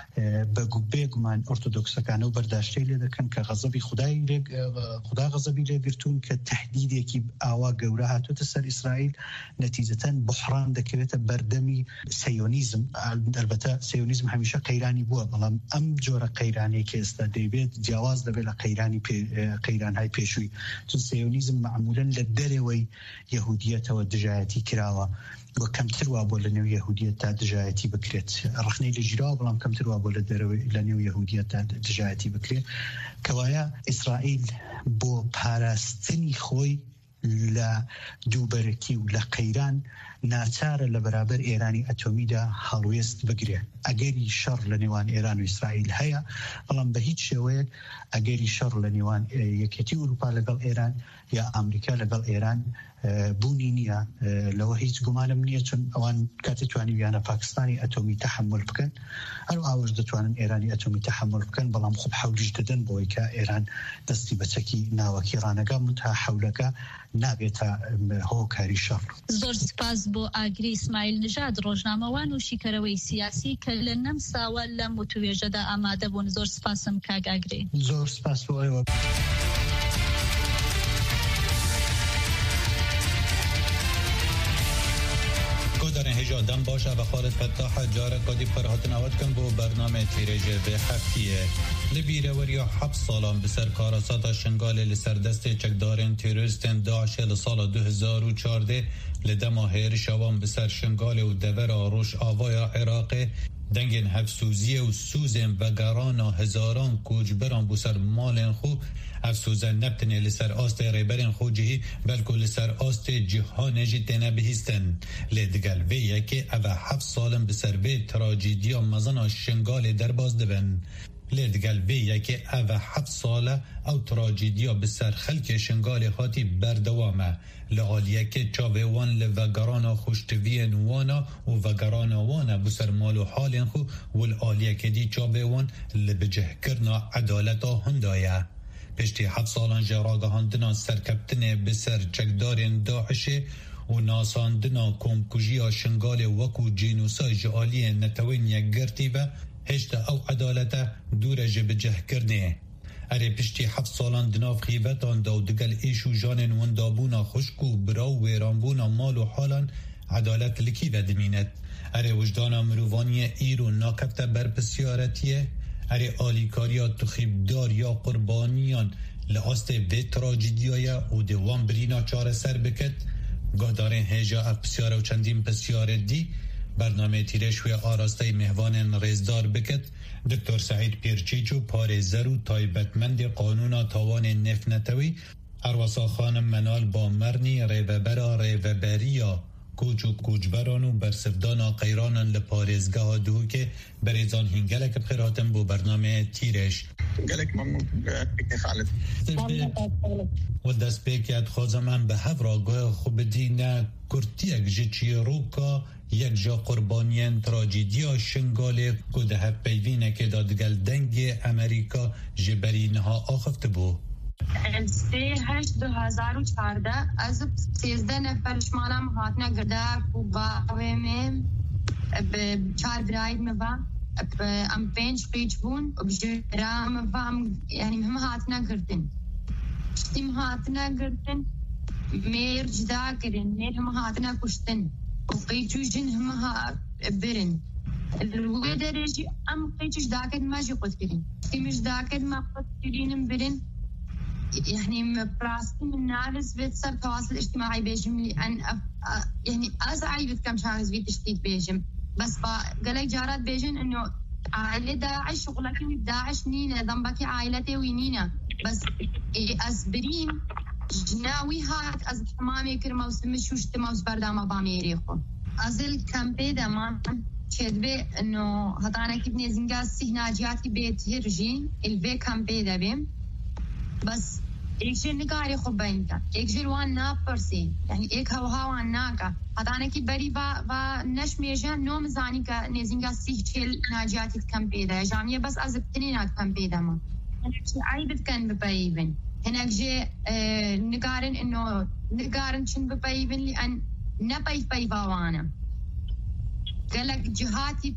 بێگومان ئۆرتۆدۆکسەکانە و بەرداشتەی لێ دەکەن کە غەزەبی خوددا غەزەبی لێگرتوون کە تەهدیدێکی ئاوا گەورە هاتوۆتە سەر ئیسرائیل، نەتیجەتەن بحران دەکەوێتە بەردەمی سیۆنیزم. البەتە سیۆنیزم هەمیشە قەیرانی بووە، بەڵام ئەم جۆرە قەیرانەیە کە ئێستا دەیبێت جیاواز دەبێت لە قەیرانهای پێشووی، چون سیۆنیزم معمولاً لە دەرەوەی یەهودیەتەوە دژایەتی کراوە و کەمتر وا بۆ لە نێو یەهودیەت تا دژایەتی بکرێت. ڕخنەی لە ژیراوە، بەڵام کەمتر وا بۆ لە نێو یەهودیەت تا دژایەتی بکرێت. کەوایە ئیسرائیل بۆ پاراستنی خۆی لە دووبەرەکی و لە قەیران ناچارە لە بەرابەر ئێرانی ئەتۆمیدا هەڵوێست بگرێ. ئەگەری شەڕ لە نێوان ئێران و ئیسرائیل هەیە، بەڵام بە هیچ شێوەیەک ئەگەری شەڕ لە نێوان یەکێتی ئوروپا لەگەڵ ئێران یا ئەمریکا لەگەڵ ئێران بوونی نییە. لەوە هیچ گومانم نییە، چون ئەوان کاتی توانیویانە پاکستانی ئەتۆمی تەحمل بکەن، هەر ئاوەش دەتوانن ئێرانی ئەتۆمی تەحمل بکەن، بەڵام خۆب حەولیش دەدەن بۆی کە ئێران دەستی بە چەکی ناوەکی ڕانەگا تا حەولەکە نابێتە هۆکاری شەڕ. زۆر سپاس بۆ ئاگری ئیسماعیل نژاد، ڕۆژنامەوان و شیکەرەوەی سیاسی کە لە نەم ساوە لەم وتوێژەدا ئامادە بوون. زۆر سپاسم کاک ئاگری. زۆر سپاس بۆ ئێوە. دارن هجادم باشه و خالد فتاح جاره کادی پرهاتن آوت کن بو برنامه تیرجه به هفتیه لبیره وریا 7 سالان بسر کاراساتا شنگال لسردست چکدارن تیروریستن داعش لسال 2014 لدما هیر شوان بسر شنگال و دور آروش آوایا عراق دنگین هفسوزیه و سوزن و گرانا هزاران کوچبران بسر مالن خو افسوزن نبتنه لسر آست ریبرین خو جهی بلکو لسر آست جهان جی تنه بهیستن لدگل ویه که او 7 سالن بسر وی تراجیدیا مزانا شنگال در باز دبن لدگل ویه که او 7 ساله او تراجیدیا بسر خلک شنگال خاطی بردوامه لعالیه که چاوه وان لوگرانا خوشتوین وانا و وگرانا وانا بسر مالو حالین خو والعالیه که دی چاوه وان لبجه کرنا عدالتا هندایه پشتی 7 سالان جراغهاندنا سرکبتنه بسر چکدارین داعشه و ناساندنا کمکوژیا شنگال وکو جینوسای جعالی نتوین یک گرتی و هشتا او عدالتا دور جبجه کرنه اره پشتی 7 سالان دناف خیوتان دو دگل ایشو جانن وندابونا خشکو براو ویرانبونا مال و حالان عدالت لکی و دمینت اره وجدانا مروانی ایرو ناکفت بر پسیارتیه اره آلیکاریا تخیبدار یا قربانیان لعاست به تراجیدیایا و دوام برینا چاره سر بکت گادارین هجا اف پسیاره و چندین پسیاره دی برنامه تیرشوی آراسته مهوان ریزدار بکت دکتر سعید پیرچیچو پارێزەر و تایبەتمەندی قانونا تاوان نفنەتەوەی هەروەسا خانم منال بامەرنی ڕێڤەبەرا ڕێڤەبەریە کوچ و کوچبەران و بەرسفدانا قەیرانن لە پارێزگەها دووکێ بەرێزان هینگەلێک بخێر هاتن بۆ بەرنامەیە تیرش گەلێک مەمنون خالد و دەست پێکات خوازم ئەم بە هەڤڕاگۆیە خو بدینە کورتیەک ji çîroka یک جا قربانیان تراجیدیا شنگاله که ده پیوینه که دادگل دنگ امریکا جبرینها آخفته بو 2014 از 13 نفر شمالم هاتنا گرده و باویم به 4 براید موا ام 5 قیچ بون و بجرا موا یعنی هم هاتنا گردن شتیم هاتنا گردن میر جدا کرن میر هم هاتنا کشتن وقيتو جنهم برن الوي درجي ام قيتوش داكد ما جي قلت كرين مش داكد ما قلت كرين برن يعني براستي من نارس في التواصل الاجتماعي بيجم لأن يعني أزعي بكم شخص في تشتيت بيجم بس قالك جارات بيجن إنه عائلة داعش شغلك داعش نينا ذنبك عائلتي وينينا بس أسبرين جناوي هات از تمامی کرم وسمش وش تماس بردام باميري خو ازل كامبيدا ما كدبه انه هطانا كبني زنجا سيناجياتي بيت هرجين البي كامبيدا بيم بس ايكشن نقاري خو بينتا ايكشن وان نابرسي يعني ايك هوا ناكا هطانا كي بري با نش ميجان نوم زاني كا نزنجا سيچل ناجياتي كامبيدا جاميه بس از بتنينا كامبيدا ما انا شي عيبت كان ببايبن هناك جي نقارن انه نقارن شن ببايبن لان نبايف بايفاوانا قالك جهاتي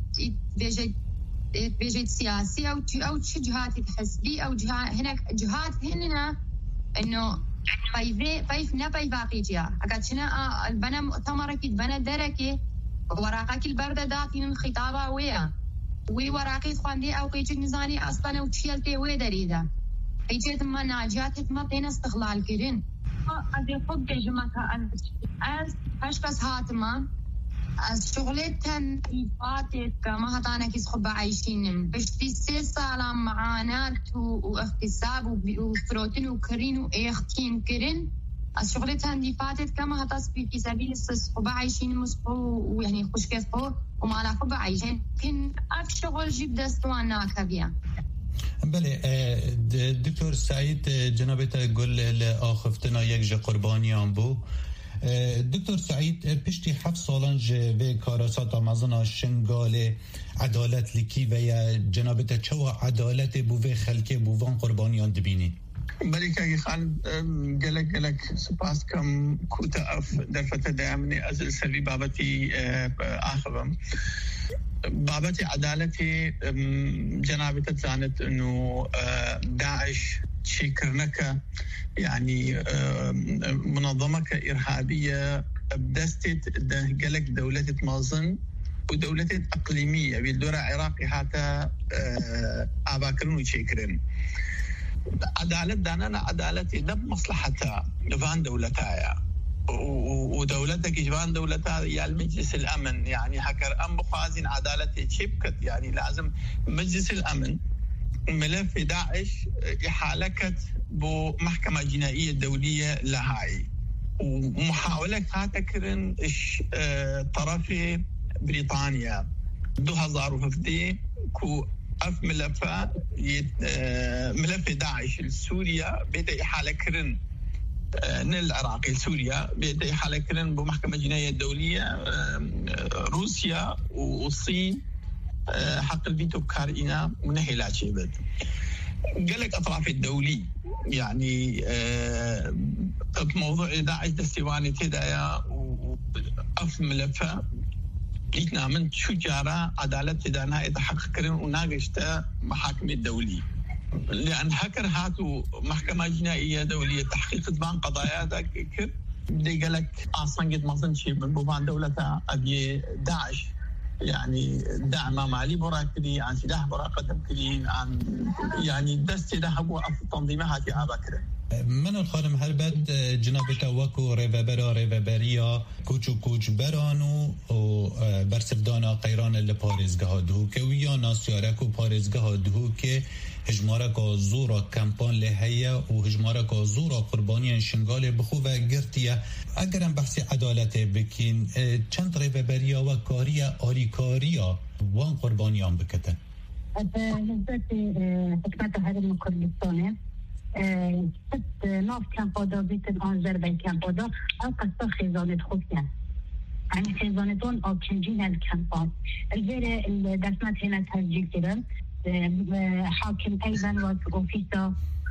بيجي سياسي او شي جهاتي حزبي او هناك جهات هنا انه بايف نبايف باقي جهه اقعد شنا البنا مؤتمر اكيد بنا دركي وراقك البرده داتين خطابه ويا وي وراقي خواندي او قيج نزاني اصلا وتشيلتي وي دريده ايجت ما ناجات ما بين استغلال كرين ادي فوق جماعه از اشخاص هاتما از شغلتن فاتت كما هطانا كيس خب عايشين بشتي 6 ساعه معاناه واغتصاب وفروتين وكرين واختين كرين از شغلتن دي فاتت كما هطاس في سبيل خب عايشين مسقو ويعني خوش كيفو وما لا خب عايشين كن اف شغل جيب دستوانا كبيا بله دکتر سعید جنابت گل آخفتنا یک جه قربانیان بو دکتر سعید پشتی 7 سالان جه کاراسات آمازنا شنگال عدالت لکی و یا جنابت چوا عدالت بو و خلکه بو وان قربانیان دبینی بلی که خان گلک سپاس کم کوتا اف در فتح دامنی از سوی بابتی آخبم بابت عدالتي جنابتك زانت انه داعش شكرنك يعني منظمه ارهابيه بدستت قالك دوله مازن ودوله اقليميه بالدوره عراقي حتى اباكرن وشكرن عدالت دانا عدالتي نب مصلحتها نفان دولتها ودولتك جبان دولتها يا المجلس الأمن يعني هكر أم بخازن عدالة شبكت يعني لازم مجلس الأمن ملف داعش إحالكت بمحكمة جنائية دولية لهاي ومحاولة هاتكرن طرفي بريطانيا 2015 كو أف ملفة ملف داعش لسوريا بيتا إحالة كرن العراقي لسوريا بيتا إحالة كرن بمحكمة جنائية دولية روسيا والصين حق الفيتو بكارئنا ونهي شيبت قالك أطراف الدولي يعني موضوع داعش دستيواني تدايا وأف ملفة ليتنا من شجارة عدالة تدانا يتحقق كرن وناقشتا محاكم الدولي لأن هكر هاتو محكمة جنائية دولية تحقيق بان قضايا ذاك بدي قالك أصلا قد مظن شيء من بوبان دولتها أبي داعش يعني دعم مالي براكلي عن سلاح براقة كلين عن يعني دست سلاح هو تنظيمها في عباكرة من الخانم هربت جنابتا وكو ريفابريا كوچ برانو و برسبدانا قيران اللي پاريزگاه دهو که ويا ناسياركو پاريزگاه دهو که هجماركا زورا كامبان لهيا و هجماركا زورا قربانيان شنگال بخو و گرتيا اگرم بحث عدالت بكين چند ريفابريا و كاريا آريكاريا وان قربانيان بكتن نسبت حكمت هرم كردستانه ست ناف کمپادا بیتن آنجر بین کمپادا او قصد خیزانت خوب نه یعنی خیزانتون آکنجین الکمپاد الویر دستمت هنا تسجیل کردن حاکم ایضا و اوفیسا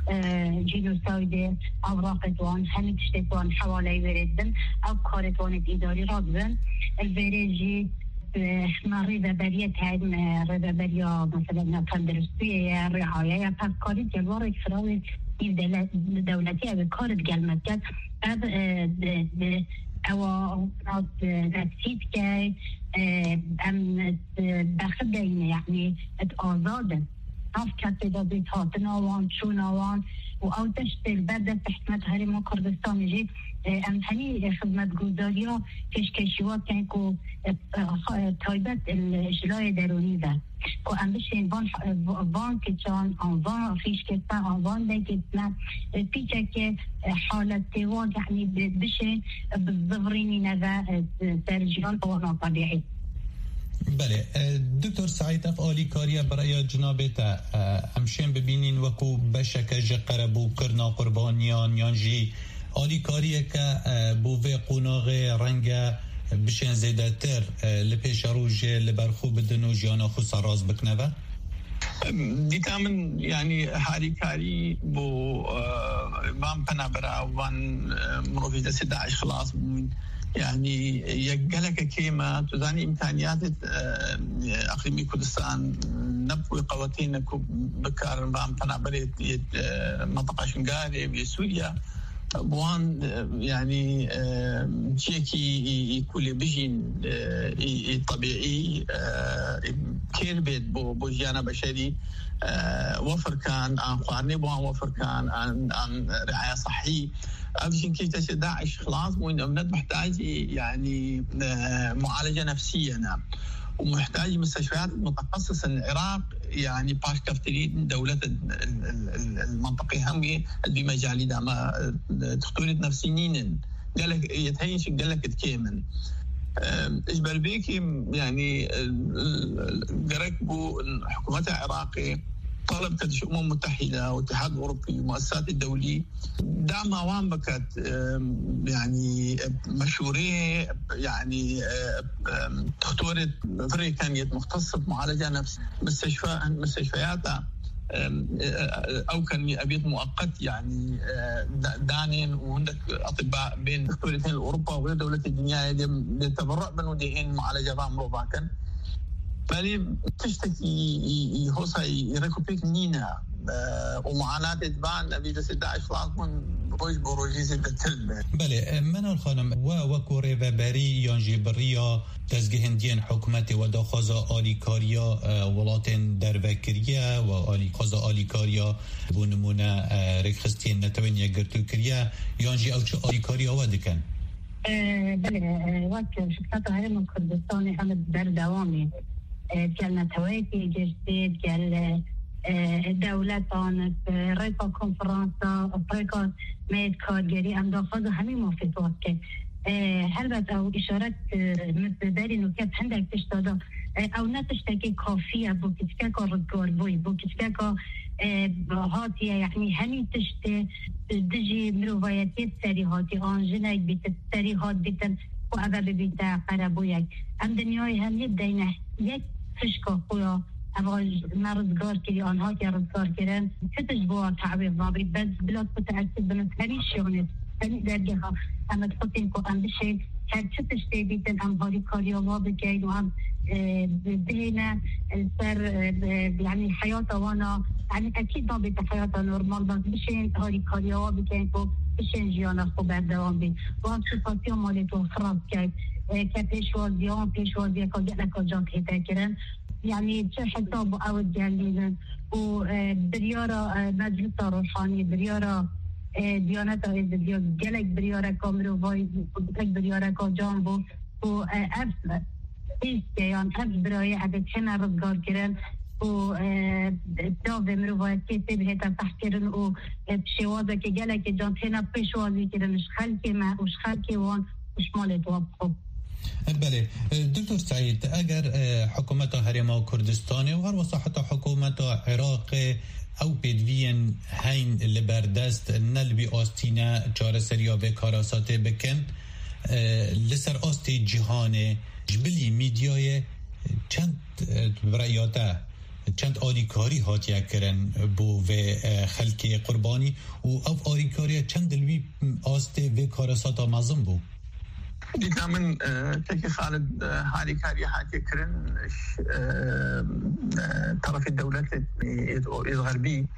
جینوساید اوراقتوان همین تشتتوان حوالی وردن او کارتوانت اداری را بزن الویر جی ما ريبابرية هاي ريبابرية مثلا تندرستية رعاية پس کاری جلوار اکفراوی دولتی او کارت گلمت او نفسيت که ام بخدين يعني اتآزاده ناف كتدا بيت هاتن آوان چون آوان و او تشتل بعد تحكمت هرم كردستان جيت ام هني خدمت گذاريا كشكشيوات يعني كو تايبت الجلاي دروني ده كو ام بشين وان كتان وان فيش كتان وان ده كتنا بيجا كي حالة تيوان يعني بشين بالظفريني نذا ترجيان وانا طبيعي بله دکتر سعید افعالی کاریا برای جنابتا همشین ببینین وکو بشک قربو کرنا قربانیان یانجی آلی کاریه که بوه قناغ رنگ بشین زیده تر لپیش روژه لبرخو بدن و جانا خو سراز بکنه دیتا من يعني هاري كاري بو وان بنابرا وان مروفي دا 16 خلاص يعني يقلك كيما تزاني إمكانيات أقليمي كردستان نبوي قواتين بكار وان بنابرا منطقة شنغاري بسوريا بوان يعني جيكي يكون بجين طبيعي كير بيت بو جانا بشري وفر كان عن قوانين بوان وفر كان عن رعاية صحية أبشن كي تشي داعش خلاص وين أمنت محتاج يعني معالجة نفسية نعم ومحتاج مستشفيات متخصصة العراق يعني باش كفترين دولة المنطقة هم بمجال دعم تخطورة نفسيين قالك يتهينش قالك تكيمن إجبر بيكي يعني قرقبوا حكومة العراقي طلب كدش أمم متحدة والاتحاد الأوروبي والمؤسسات الدولية دعمها وان بكت يعني مشورية يعني تخطورة فريق كانت مختصة بمعالجة نفس مستشفياتها أو كان أبيت مؤقت يعني دانين وعندك أطباء بين دولتين أوروبا ودولة الدنيا يتبرع من وديهين معالجة بامروبا كان بالي تشتكي هوسا يركوبيك نينا ومعاناة تبان أبي دا 16 خلاص من روج بروجي زيادة تلبة بله من الخانم وكو ريفابري يانجي بريا تزگهندين حكومتي ودا خازا آليكاريا ولاتين دروكريا خازا آليكاريا بونمونا ريخستين نتوين يگرتو كريا يانجي اوچو آليكاريا ودكن بله وقت شكلات هرم كردستان هم در دوامی كان نتواتي جديد كان دولتان ريكا كونفرنسا ريكا ميد كارجري ام داخل همین موافقات که هلبت او اشارت متداری انه كيف عندك تشتغل او نتشتكي كافيه بو كتكا كارجور بو كتكا هاتيه يعني همين تشتي دجي مروفاياتي سري هاتي انجناك بيت سري هات بيتن وابا بيتا قربويك ام دنياي هم يبدأ یک فشكا خويا أبغى مرزقار كذي أنها كرزقار كذا تتجبوا تعبير ضابط بس بلاد متأكد من ثاني شغلة ثاني درجها أما تحطين كأن بشيء هاد تشتي بيتن أم هاري كاريا وابكين وهم بدينا صار يعني حياته وانا يعني أكيد ضابط حياته نورمال بس بشين هاري كاريا وابكين بشين جيانا خوب دوام بي وهم سيطاتيون مالتو فرانس كاي كبيشوازيان بيشوازيان كجأنا كجانك هيتا كرن يعني حساب أو الجالين وبريارة مجلس روحاني بريارة ديانة جلك بريارة كامرو فاي جلك بريارة كجانبو وأبس يعني أبس براية عدد هنا رزقار كرن داوه مروفايت كتب هتا تحكرن وبشوازة كجلك جانت هنا بيشوازي كرن مش خلكي ما وش خلكي وان وش مالت وابخو بله دکتر سعید اگر حکومت هرم کردستان و هر وساحت حکومت عراق او بدوین هین لبردست نلبی آستینا چاره سریا به کاراسات بکن لسر آست جهان جبلی میدیای چند برایاته چند آریکاری هاتیه کرن بو و خلک قربانی و او آریکاری چند دلوی آست و کاراسات مازم بو دیدم من تکی خالد هاری کاری حاتی کرن طرف الدولة الغربي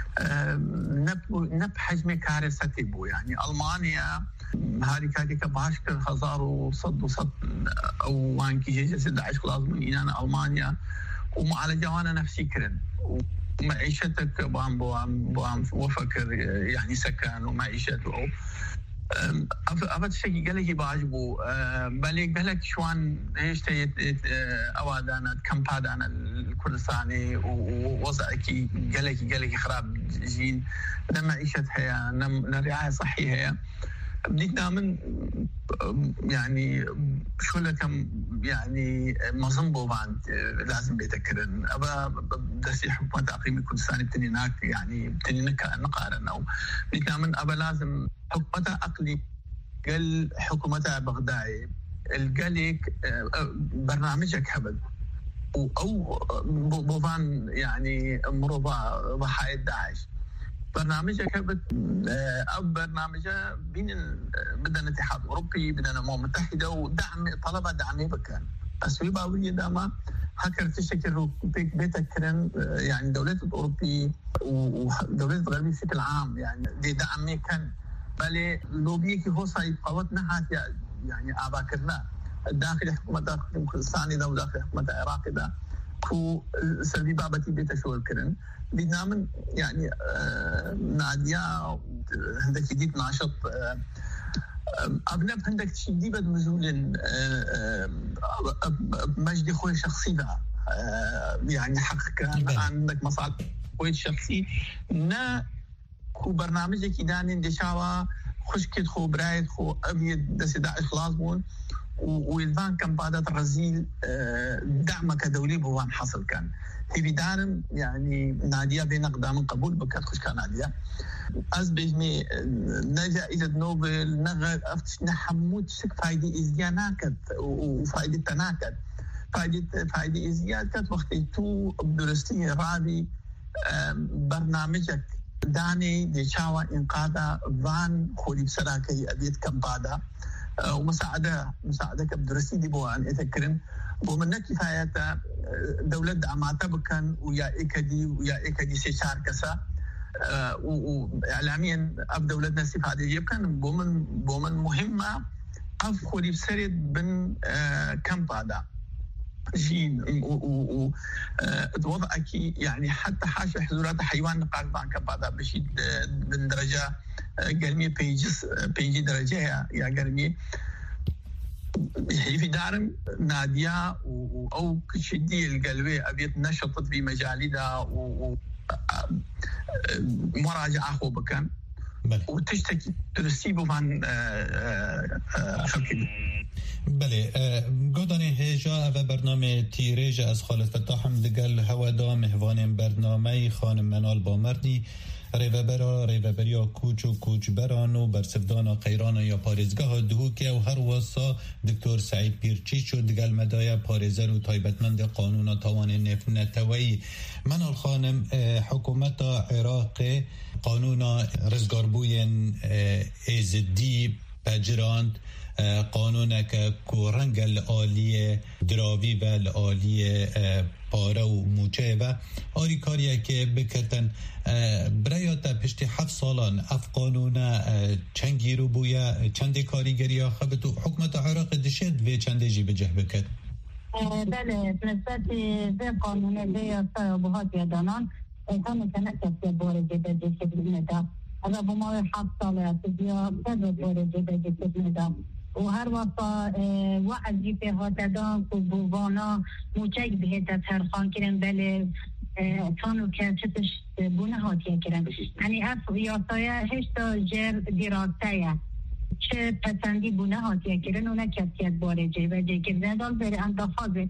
نب حجم كارثتي بو يعني ألمانيا هاری کاری که باش کر 1100 او وانكي جيجة داعش لازم إنانا ألمانيا ومعالجة وانا نفسي كرن ومعيشتك بوام وفكر يعني سكن ومعيشته أبد شيء قال لي بعجبه بالي قال لك شوان إيش تيت أوادانا كمبادانا الكردستاني ووضعك قال لك خراب جين لما عيشتها نرعاية صحية هي بدينا من يعني شو لكم يعني مظنبو بعد لازم بيتكرن أبا دسي حكومة تعقيم الكردستاني بتنيناك يعني بتنينك نقارن أو بدينا من أبا لازم حكومة أقلي قال حكومة بغداد القلق برنامجك هبل أو بوفان يعني مرضى ضحايا داعش برنامجك هبل أو برنامجه بدنا اتحاد أوروبي بدنا الأمم المتحدة ودعم طلبة دعمي بكان بس باوية داما هكر تشكل بيتك كرن يعني دولة الأوروبي ودولة الغربية بشكل عام يعني دي دعمي كان بل لوبيكي هو صايب قوتنا هات يعني أباكرنا داخل حكومة كردستان ده وداخل حكومة العراق ده كو سلبي بابتي بيت شغل كرن بدنا من يعني نادية عندك جديد ناشط أبنب عندك شيء دي بد مزول مجد خوي شخصي ده يعني حق كان عندك مصعد خوي شخصي نا كو برنامجك يدانين دشاوا خشكت خو برايد خو أبيض دس داعش خلاص بون والبان كان بعد الرزيل دعم كدولي بوان حصل كان في بدارم يعني نادية بين أقدام قبول بكات خش كان نادية أزبجمي نجائزة نوبل نغر أفتش نحمود شك فايدة إزياناكت وفايدة تناكت فايدة إزياناكت وقت تو بدرستي رابي برنامجك داني دي شاوى إنقاذة فان خولي بسراكي أبيت كمبادا ومساعدة كبدرسي دي بوان إتكرن ومن كفاية دولة دعماتها بكان ويا إكدي سيشار كسا وإعلاميا أب دولتنا استفادة يبكن بومن مهمة أف خولي بسرد بن كمبادا جين ووضعك يعني حتى حاشا حضورات حيوان نقاط بانك بعد بشيد من درجة قرمية بيجي درجة يا قرمية في دارم نادية أو كشدي القلبي أبيت نشطت في مجالها ومراجعة أخو بكان وتشتكي ترسيبه عن خلقي. بله گودانی هجا و برنامه تیریج از خالد فتاحم دگل هوادا مهوان برنامه خانم منال بامردی ریوبریا کوچ و کوچبران و برسفدان قیران یا پارزگاه دهوکه و هر واسا دکتر سعید پیرچیچ و دگل مدای پارزر و تایبتمند قانون تاوان نتوی منال خانم حکومت عراق قانون رزگاربوین ایزدی بجراند قانون که کورنگ العالی دراوی و العالی پاره و موچه و آری کاریه که بکتن برایات پشتی 7 سالان اف قانون چنگی رو بویا چند کاریگری ها خبتو حکمت عراق دشد و چنده جی بجه بکت؟ بله نسبت به قانون لیاستا بهات یادانان تانو که نکسی بارجه بجه شکل اما با ما 7 سال اتبیا بده بارجه بجه شکل و هر وقت وعدی به هاتدان و بوانا موچک بهت ترخان کرن بله تانو که چطش بونه هاتیه کرن یعنی اف یاسایه هشتا جر دیراستایه چه پسندی بونه هاتیه کرن اونا کسیت بارجه بجه کردن دال بره اندخوازه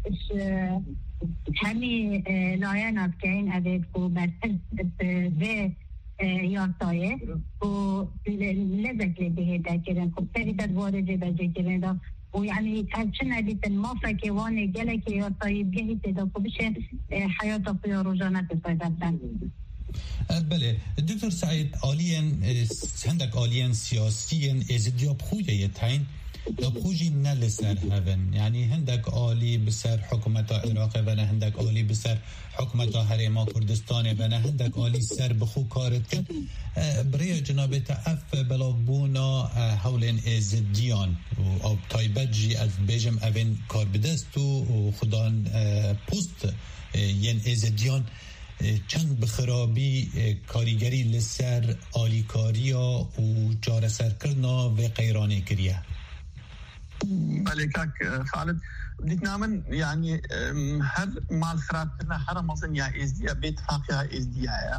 همی لایه نفت که این عدد کو مرتب به یاسایه و لذت بهده کردن خب سری در وارجه بجه کردن و یعنی هرچه ندیتن ما فکوانه گله که یاسایی بگهی تدا خب بشه حیات اقویا روزانه تصایدتن. بله دکتر سعید آلین هندک آلین سیاسیین ازدیاب خویه تاین دابخوجی نل سر هون یعنی هندک آلی بسر حکومت عراق و نه هندک آلی بسر حکومت حریم کردستان و نه هندک آلی سر بخو کارت کرد برای جناب تعف بلابونا حولین ازدیان و آب تایبت جی از بیجم اوین کار بدست و خدان پوست ین ازدیان چند بخرابی کاریگری لسر آلیکاریا و جارسر کرنا و قیرانه کریه. بله كاك خالد بديت نامن يعني هر مال خراب كنا حرم اظن يا ازديا باتفاقها ازديا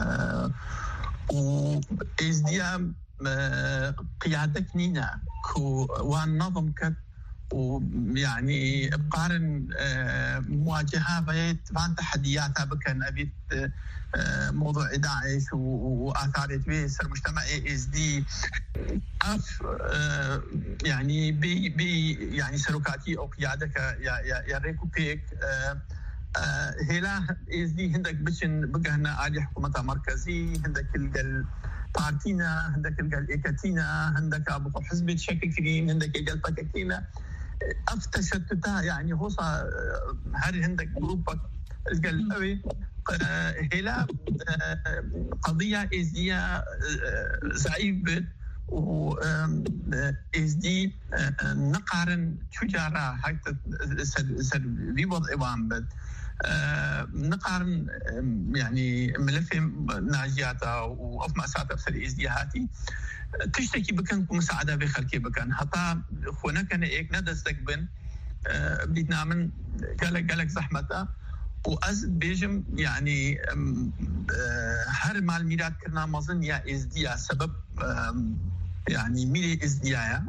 و ازديا قيادك نينا كو وان نظم كت ويعني بقارن مواجهة بيت وان تحدياتها بكن أبيت موضوع داعش وآثار يسر مجتمع SD أف يعني بي يعني سلوكاتي أو قيادك يا ريكو بيك هلا SD هندك بشن بقهنا آلي حكومة مركزي هندك البارتينا هندك الإيكاتينا هندك أبو حزب شكل كريم هندك الباكتينا أفتشتتها يعني هو هاري هندك جروبك القلبي هلا قضية إزدية زعيبة و إزدي نقارن تجارة حتى سر في وضع وامبد نقارن يعني ملف ناجياتها وأف مأساتها بسر إزديهاتي تشتكي بكن مساعدة بخلكي بكن حتى خونا كان إيك ندستك بن بديت نعمل قالك زحمتها وأز بيجم يعني هر مال ميلاد كنا مظن يا إزديا سبب يعني ميلي إزديا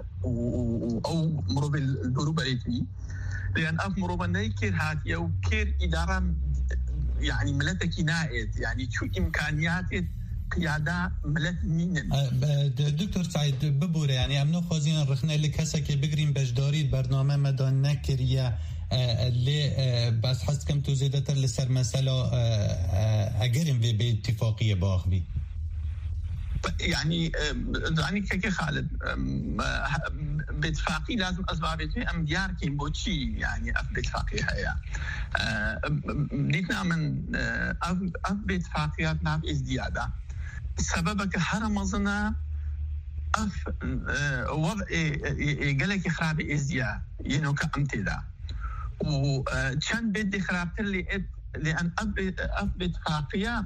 أو مروب الدروب ريتمي لأن أف مروب نيكير هاتيا وكير إدارة يعني ملتكي نائد يعني شو إمكانيات قيادة ملت مين دكتور سعيد ببورة يعني أمنو خوازين رخنا اللي كسا كي بقرين بجداري برنامج مدان نكريا اللي بس حس كم تو زيادة لسر مسألة أجرم باتفاقية باخبي يعني كي خالد باتفاقي لازم أسبابتي أم ديار كين بوتشي يعني أف باتفاقي هيا بديتنا من أف باتفاقيات ناف إزديادة سببك هرمزنا أف وضع قالك خراب إزديا ينو كأمتدا وكان بدي خرابت اللي لأن أف باتفاقية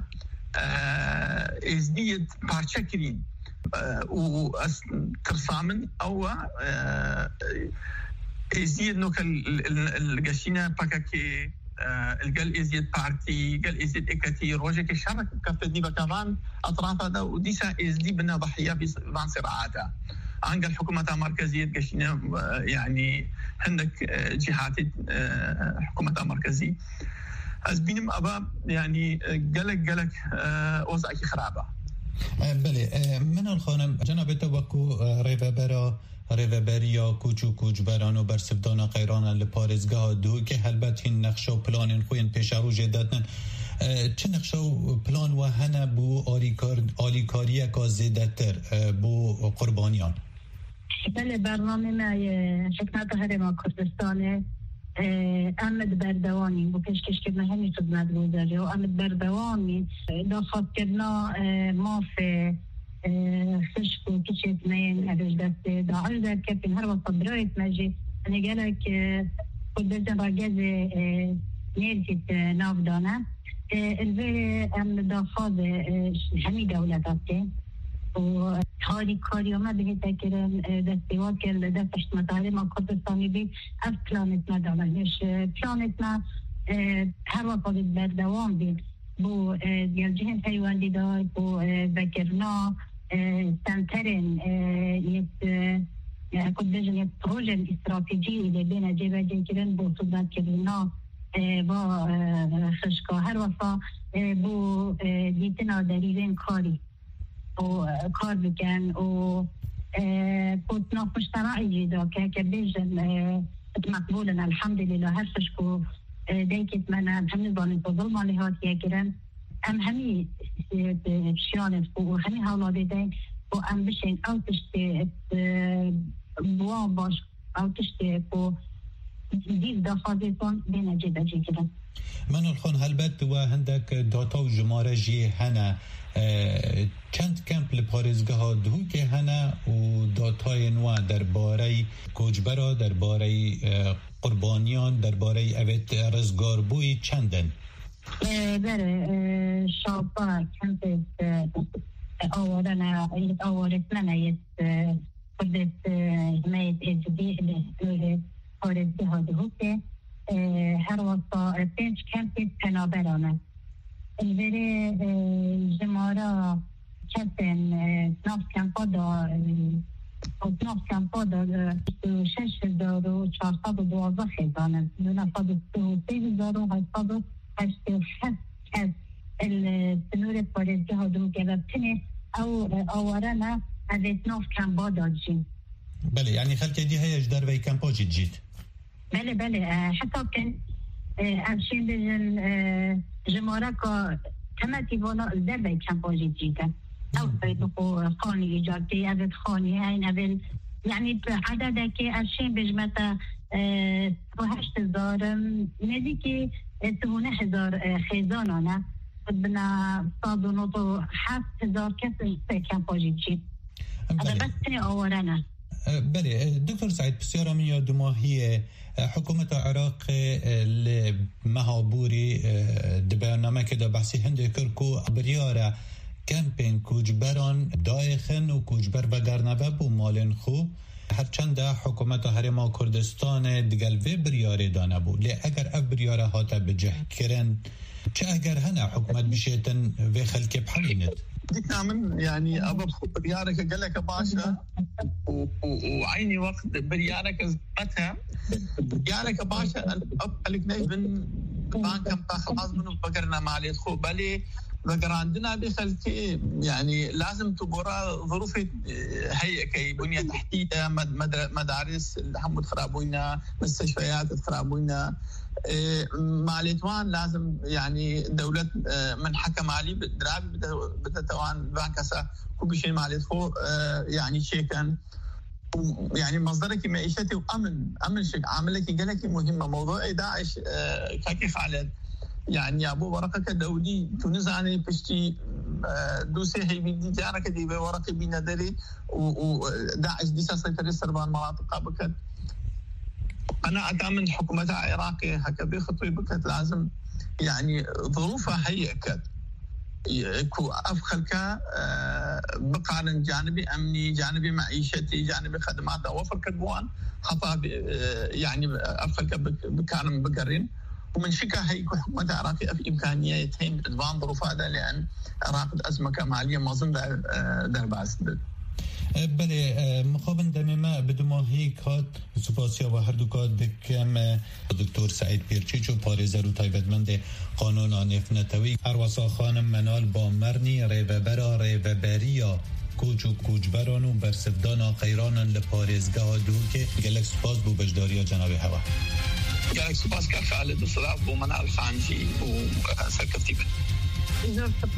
إزديد بارشكرين وترسامن أو ازيد نوك القشينا باكاكي القل ازيد بارتي قل ازيد اكتي روجك الشرك كفتني بكمان اطراف هذا وديسا ازدي بنا ضحيه في صراعاتها عن الحكومه المركزيه قشينا يعني عندك جهات حكومه مركزيه ازبينم ابا يعني قلق وضعك خرابه. بله من الخانم جناب توکو ریوبریا کوچو کوچبران و برسبدان قیران لپارزگاه دو که البته این نقشه و پلان خوین پیش رو جدتن چه نقشه و پلان و هنه بو آلیکاری که زیدتر بو قربانیان؟ بله برنامه ما حکمت هرم کردستانه امد بردوانی بو کشکش که همی خدمت گذاری و امد بردوانی داخل کردنا مافه خشک و کشت مین ادش دسته داعش در کپین هر وقت برایت مجی انا گلک خود بزن راگز نیرکت ناف دانه الوه امد داخل همی دولت هسته و تاریک کاری ما به تکرم دستیوات که دستشت مطاره ما کردستانی بید از پلانت ندارنش پلانت ما هر وقت بردوام بید بو جهن پیواندی دار بو بکرنا سنترن کد بجن یک پروژه استراتژی اللي بین جبه جنکرن بو صدات کرنا با خشکا هر وقت بو دیتنا دریوین کاری و کار بکن و کتنا مجتمعی جدا که بیجن مقبولن الحمدلله هر فشکو دیکت من همین بانید و ظلمانی هات یکرن همی شیانت و همی حالاده دین و بشین او تشتی بوان باش او تشتی و دیو دافازیتون بین جدا جیکرن من الخون هلبت و هندک داتا و جماره جی هنه چند کمپ لپارزگاه دو که هنه و داتای نوع درباره کوچبرا درباره قربانیان درباره اوید رزگاربوی چندن؟ بله شابا کمپ آوارتنا یست خودت مید اجبی لحظوه پارزگاه دو که هر وقتا 5 کمپ پنابرانه البری جمارا کتن ناف کمپا دا 6412 خیزانه 2938 کس السنور پارزگاه دو گرفتنه او آوارنا از ناف کمپا داجین. بله یعنی خلک دی هیچ در وی کمپا جید؟ بله حتی کن افشین بجن جماره که تمتی وانا در وی کمپا جیده او بيدقوا خاني إيجابي أبد خاني هين أبد يعني عدد كي أشين بجمتا 8000 نديكي 8000 خيزانانا بدنا صادو نوتو 7000 كسر كان باجيتشي هذا بس تني أورانا. بله دكتور سعيد بسيارة من يادما هي حكومة العراق المهابوري دبرنامه كده بحثي هنده كركو بريارة کمپین کوچبران دایخن و کوچبر بگرنوه بو مالن خو هرچند حکومت هرما کردستان دیگل و بریاره دانه بو لی اگر اف بریاره هاته بجه کرن چه اگر هنه حکومت بشیتن و خلک بحلینت ديك من يعني ابو بريارك قال لك باشا وعيني وقت بريارك زبطها بريارك باشا قالك نجم بانكم خلاص منو فكرنا مالي خو بالي ذكر عندنا بخلتي يعني لازم تبورا ظروف هيئة بنية تحتية مدارس الحمد خرابوينا مستشفيات خرابوينا ماليتوان لازم يعني دولة من حكم علي بالدرابي بتتوان بانكسا كل شيء ماليتو يعني شيء كان يعني مصدرك معيشتي وأمن شيء عملك قالك مهمة موضوع داعش كاكي خالد يعني أبو ورقة دولي تونساني بشتي دوسي هي بدي جارك دي بورقة بندري وداعش دي سيطرة سربان مناطق بكت أنا أتأمن حكومة العراقية هكا بخطوي بكت لازم يعني ظروفها هيئ كت كو أفخلك بقارن جانبي أمني جانبي معيشتي جانبي خدمات وفر كدوان خطاب يعني أفك بكارم بقرين ومن شكا هيكون حكومة العراقية في إمكانيتين إدبان ظروف هذا لأن العراق أزمة كمالية ما ظن در باسد بله مقابل دمما بدون هیچ کات سپاسیا و هر دو کات دکم دکتر سعید پیرچیچ و پارێزەر و تایبەتمەند قانونا نێفنەتەوەی هەروەسا خانم منال بامەرنی ڕێڤەبەرا ڕێڤەبەریە کوچ و کوچبەران و بەرسەفدانا قەیرانن لە پارێزگەها دووکێ گەلک سپاس بۆ بەشداریە جەنابی هەوا گەلک سپاس کە خالد و سلااف بۆ منال خانجی و سەرکەفتی بن